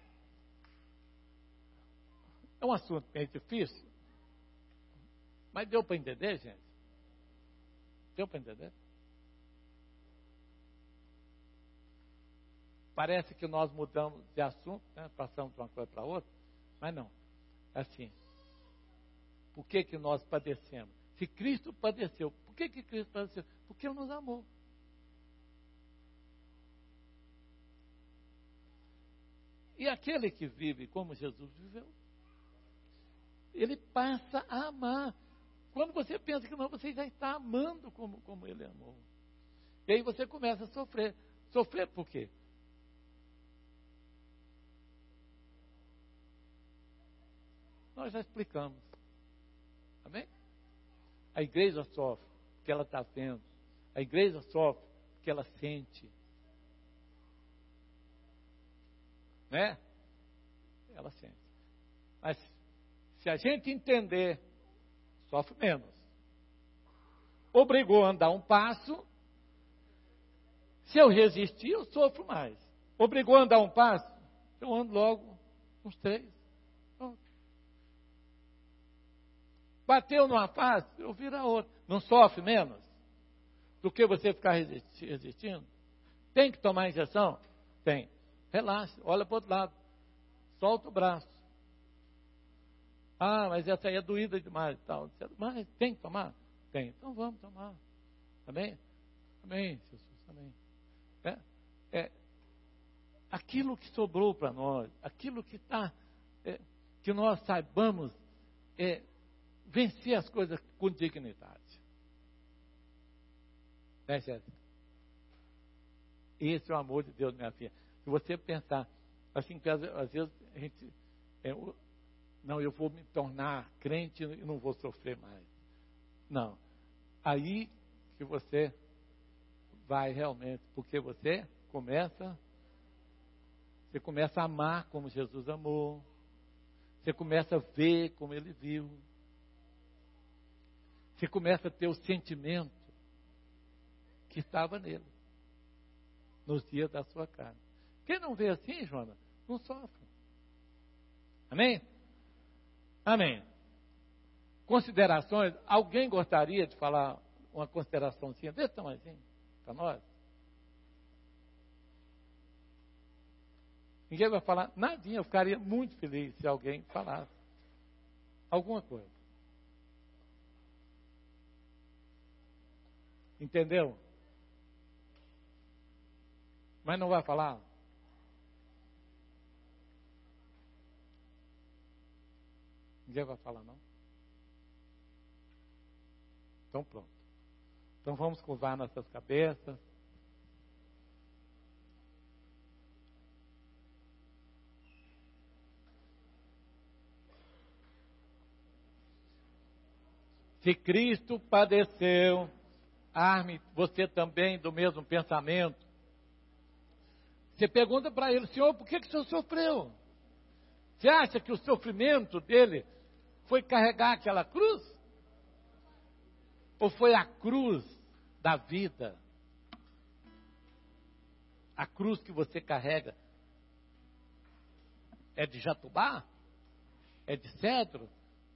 É um assunto meio difícil, mas deu para entender, gente? Deu para entender? Parece que nós mudamos de assunto, né? Passamos de uma coisa para outra, mas não. Assim, por que nós padecemos? Se Cristo padeceu, por que Cristo padeceu? Porque Ele nos amou. E aquele que vive como Jesus viveu, ele passa a amar. Quando você pensa que não, você já está amando como ele amou. E aí você começa a sofrer. Sofrer por quê? Nós já explicamos. Amém? A igreja sofre porque ela está vendo. A igreja sofre porque ela sente. Né? Ela sente. Mas se a gente entender, sofre menos. Obrigou a andar um passo. Se eu resistir, eu sofro mais. Obrigou a andar um passo, eu ando logo uns 3. Pronto. Bateu numa face, eu viro a outra. Não sofre menos do que você ficar resistindo? Tem que tomar injeção? Tem. Relaxa, olha para o outro lado. Solta o braço. Ah, mas essa aí é doída demais. Tal. Mas tem que tomar? Tem. Então vamos tomar. Amém? Amém, Jesus. Amém. Aquilo que sobrou para nós, aquilo que está, que nós saibamos vencer as coisas com dignidade. Né, Jéssica? Esse é o amor de Deus, minha filha. Se você pensar, assim, que às vezes a gente, não, eu vou me tornar crente e não vou sofrer mais. Não. Aí que você vai realmente, porque você começa a amar como Jesus amou. Você começa a ver como ele viu. Você começa a ter o sentimento que estava nele, nos dias da sua carne. Quem não vê assim, Joana, não sofre. Amém? Amém. Considerações. Alguém gostaria de falar uma consideraçãozinha desse tamanhozinho para nós? Ninguém vai falar nadinha. Eu ficaria muito feliz se alguém falasse alguma coisa. Entendeu? Mas não vai falar? Ninguém vai falar, não? Então pronto. Então vamos curvar nossas cabeças. Se Cristo padeceu, arme você também do mesmo pensamento. Você pergunta para ele, Senhor, por que o Senhor sofreu? Você acha que o sofrimento dele foi carregar aquela cruz? Ou foi a cruz da vida? A cruz que você carrega é de jatubá? É de cedro?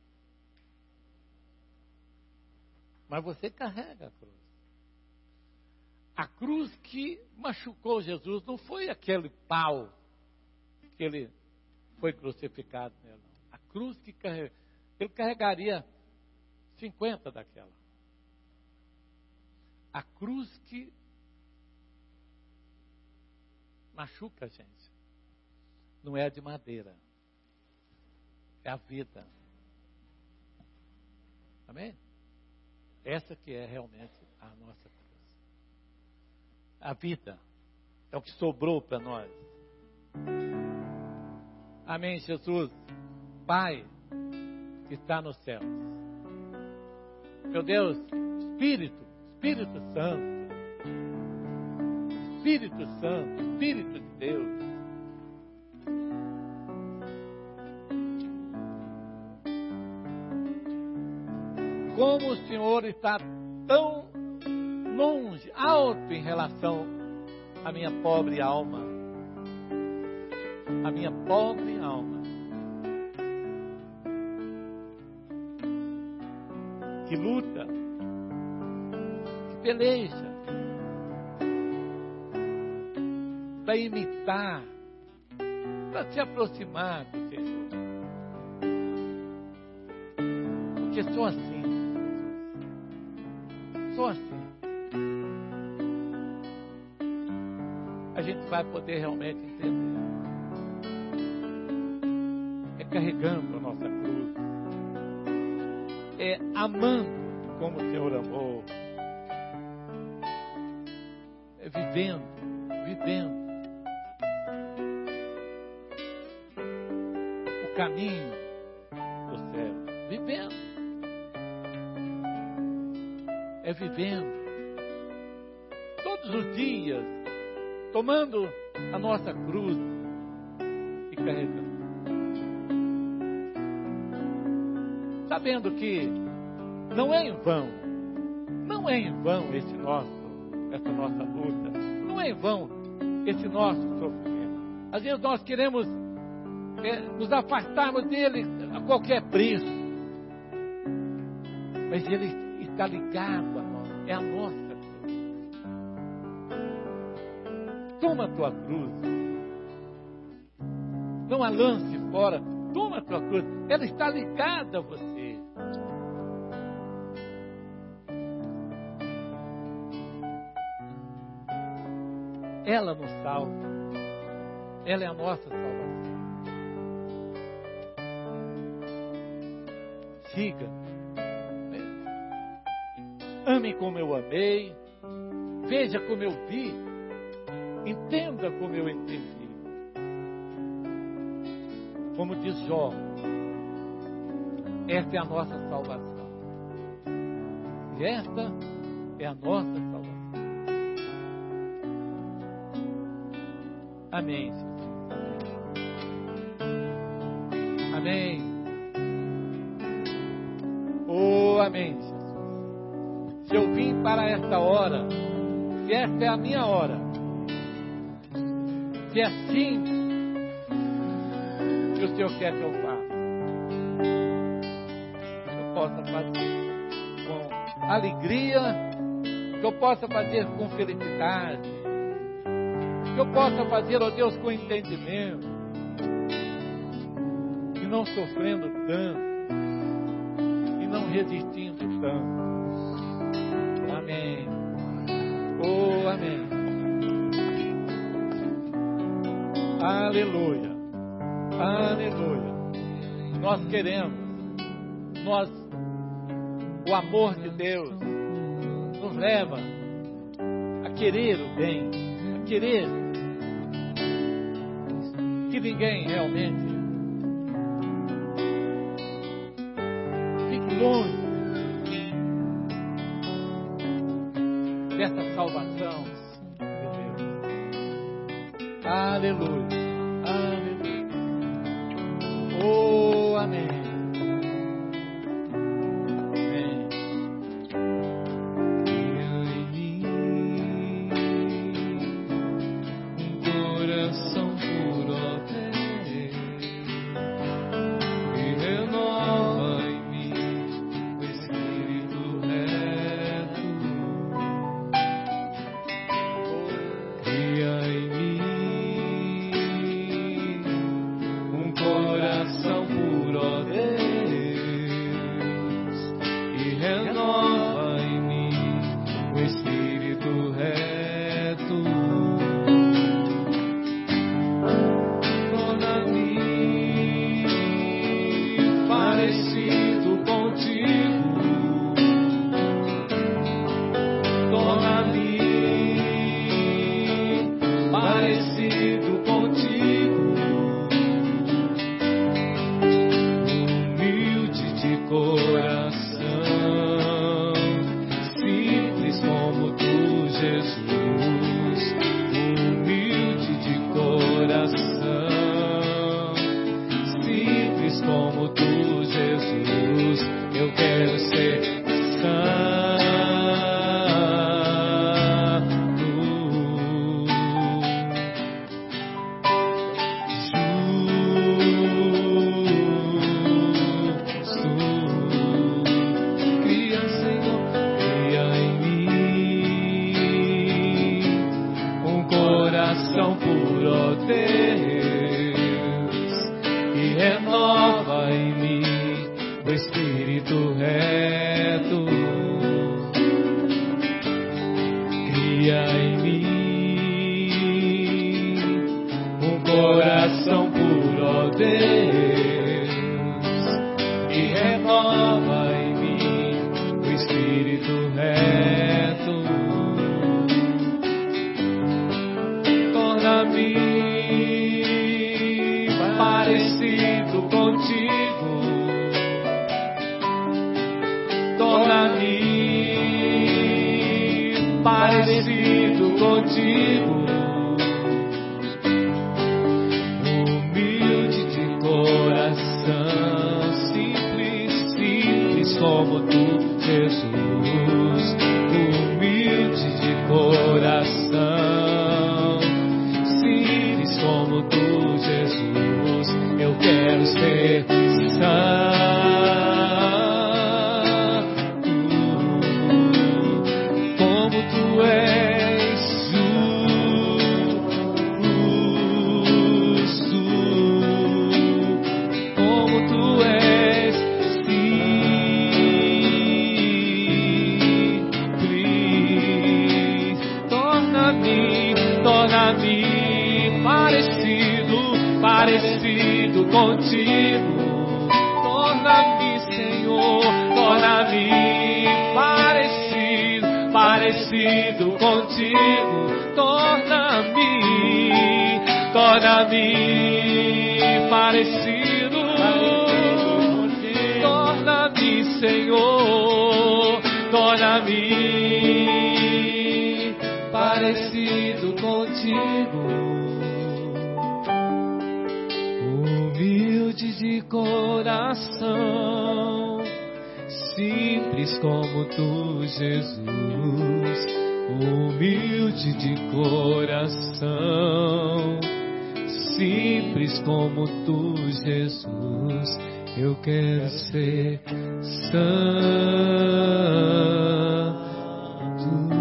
Mas você carrega a cruz. A cruz que machucou Jesus não foi aquele pau que ele foi crucificado nela. A cruz que ele carregaria 50 daquela. A cruz que machuca a gente não é a de madeira, é a vida. Amém? Essa que é realmente a nossa cruz. A vida é o que sobrou para nós. Amém, Jesus. Pai que está no céu. Meu Deus, Espírito Santo. Espírito Santo, Espírito de Deus. Como o Senhor está tão longe, alto em relação à minha pobre alma. A minha pobre alma. Que luta, que peleja, para imitar, para se aproximar do Senhor. Porque só assim. Só assim a gente vai poder realmente entender. É carregando a nossa cruz, é amando como o Senhor amou. É vivendo o caminho do céu. É vivendo todos os dias, tomando a nossa cruz e carregando. Sabendo que não é em vão essa nossa luta, não é em vão esse nosso sofrimento. Às vezes nós queremos nos afastarmos dele a qualquer preço, mas ele está ligado a nós, é a nossa cruz. Toma a tua cruz, não a lance fora, toma a tua cruz, ela está ligada a você. Ela nos salva, ela é a nossa salvação. Siga, ame como eu amei, veja como eu vi, entenda como eu entendi. Como diz Jó, esta é a nossa salvação. E esta é a nossa salvação. Amém, Jesus. Amém. Oh, amém, Jesus. Se eu vim para esta hora, se esta é a minha hora, se é assim que o Senhor quer que eu faça, que eu possa fazer com alegria, que eu possa fazer com felicidade, que eu possa fazer, ó Deus, com entendimento, e não sofrendo tanto, e não resistindo tanto. Amém. Oh, amém. Aleluia. Aleluia. Nós queremos, o amor de Deus nos leva a querer o bem, a querer que ninguém realmente fique longe dessa salvação de Deus. Aleluia. Aleluia. Oh, amém. Deus, e renova em mim parecido contigo. Humilde de coração, simples, simples como tu, Jesus. Humilde de coração, simples como tu, Jesus. Eu quero ser santo, como tu és justo, como tu és simples. Torna-me parecido contigo. Torna-me, Senhor, torna-me parecido contigo. Torna-me parecido. Torna-me, Senhor, torna-me parecido contigo. Humilde de coração, simples como tu, Jesus. Humilde de coração, simples como tu, Jesus. Eu quero ser santo.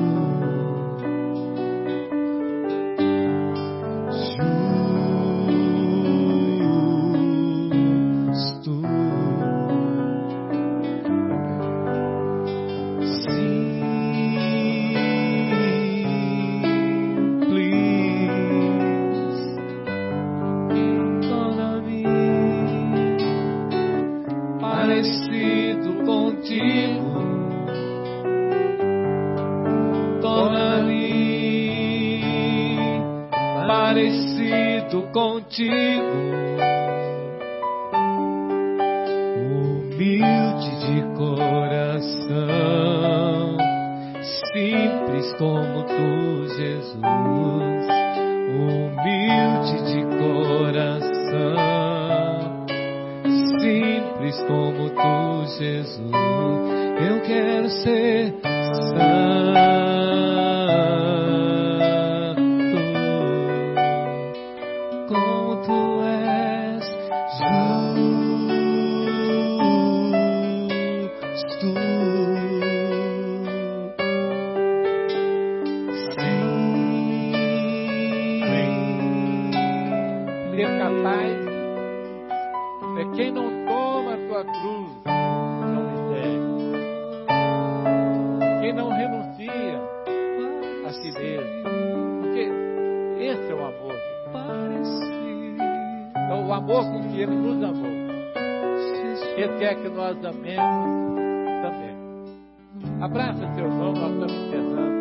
Parecido contigo, humilde de coração, simples como tu, Jesus. Humilde de coração, simples como tu, Jesus. Eu quero ser santo. Quem não toma a tua cruz não me segue. Quem não renuncia a si mesmo. Porque esse é o amor de Deus. É o amor com que Ele nos amou. Ele quer que nós amemos também. Abraça teu irmão, nós estamos encerrando.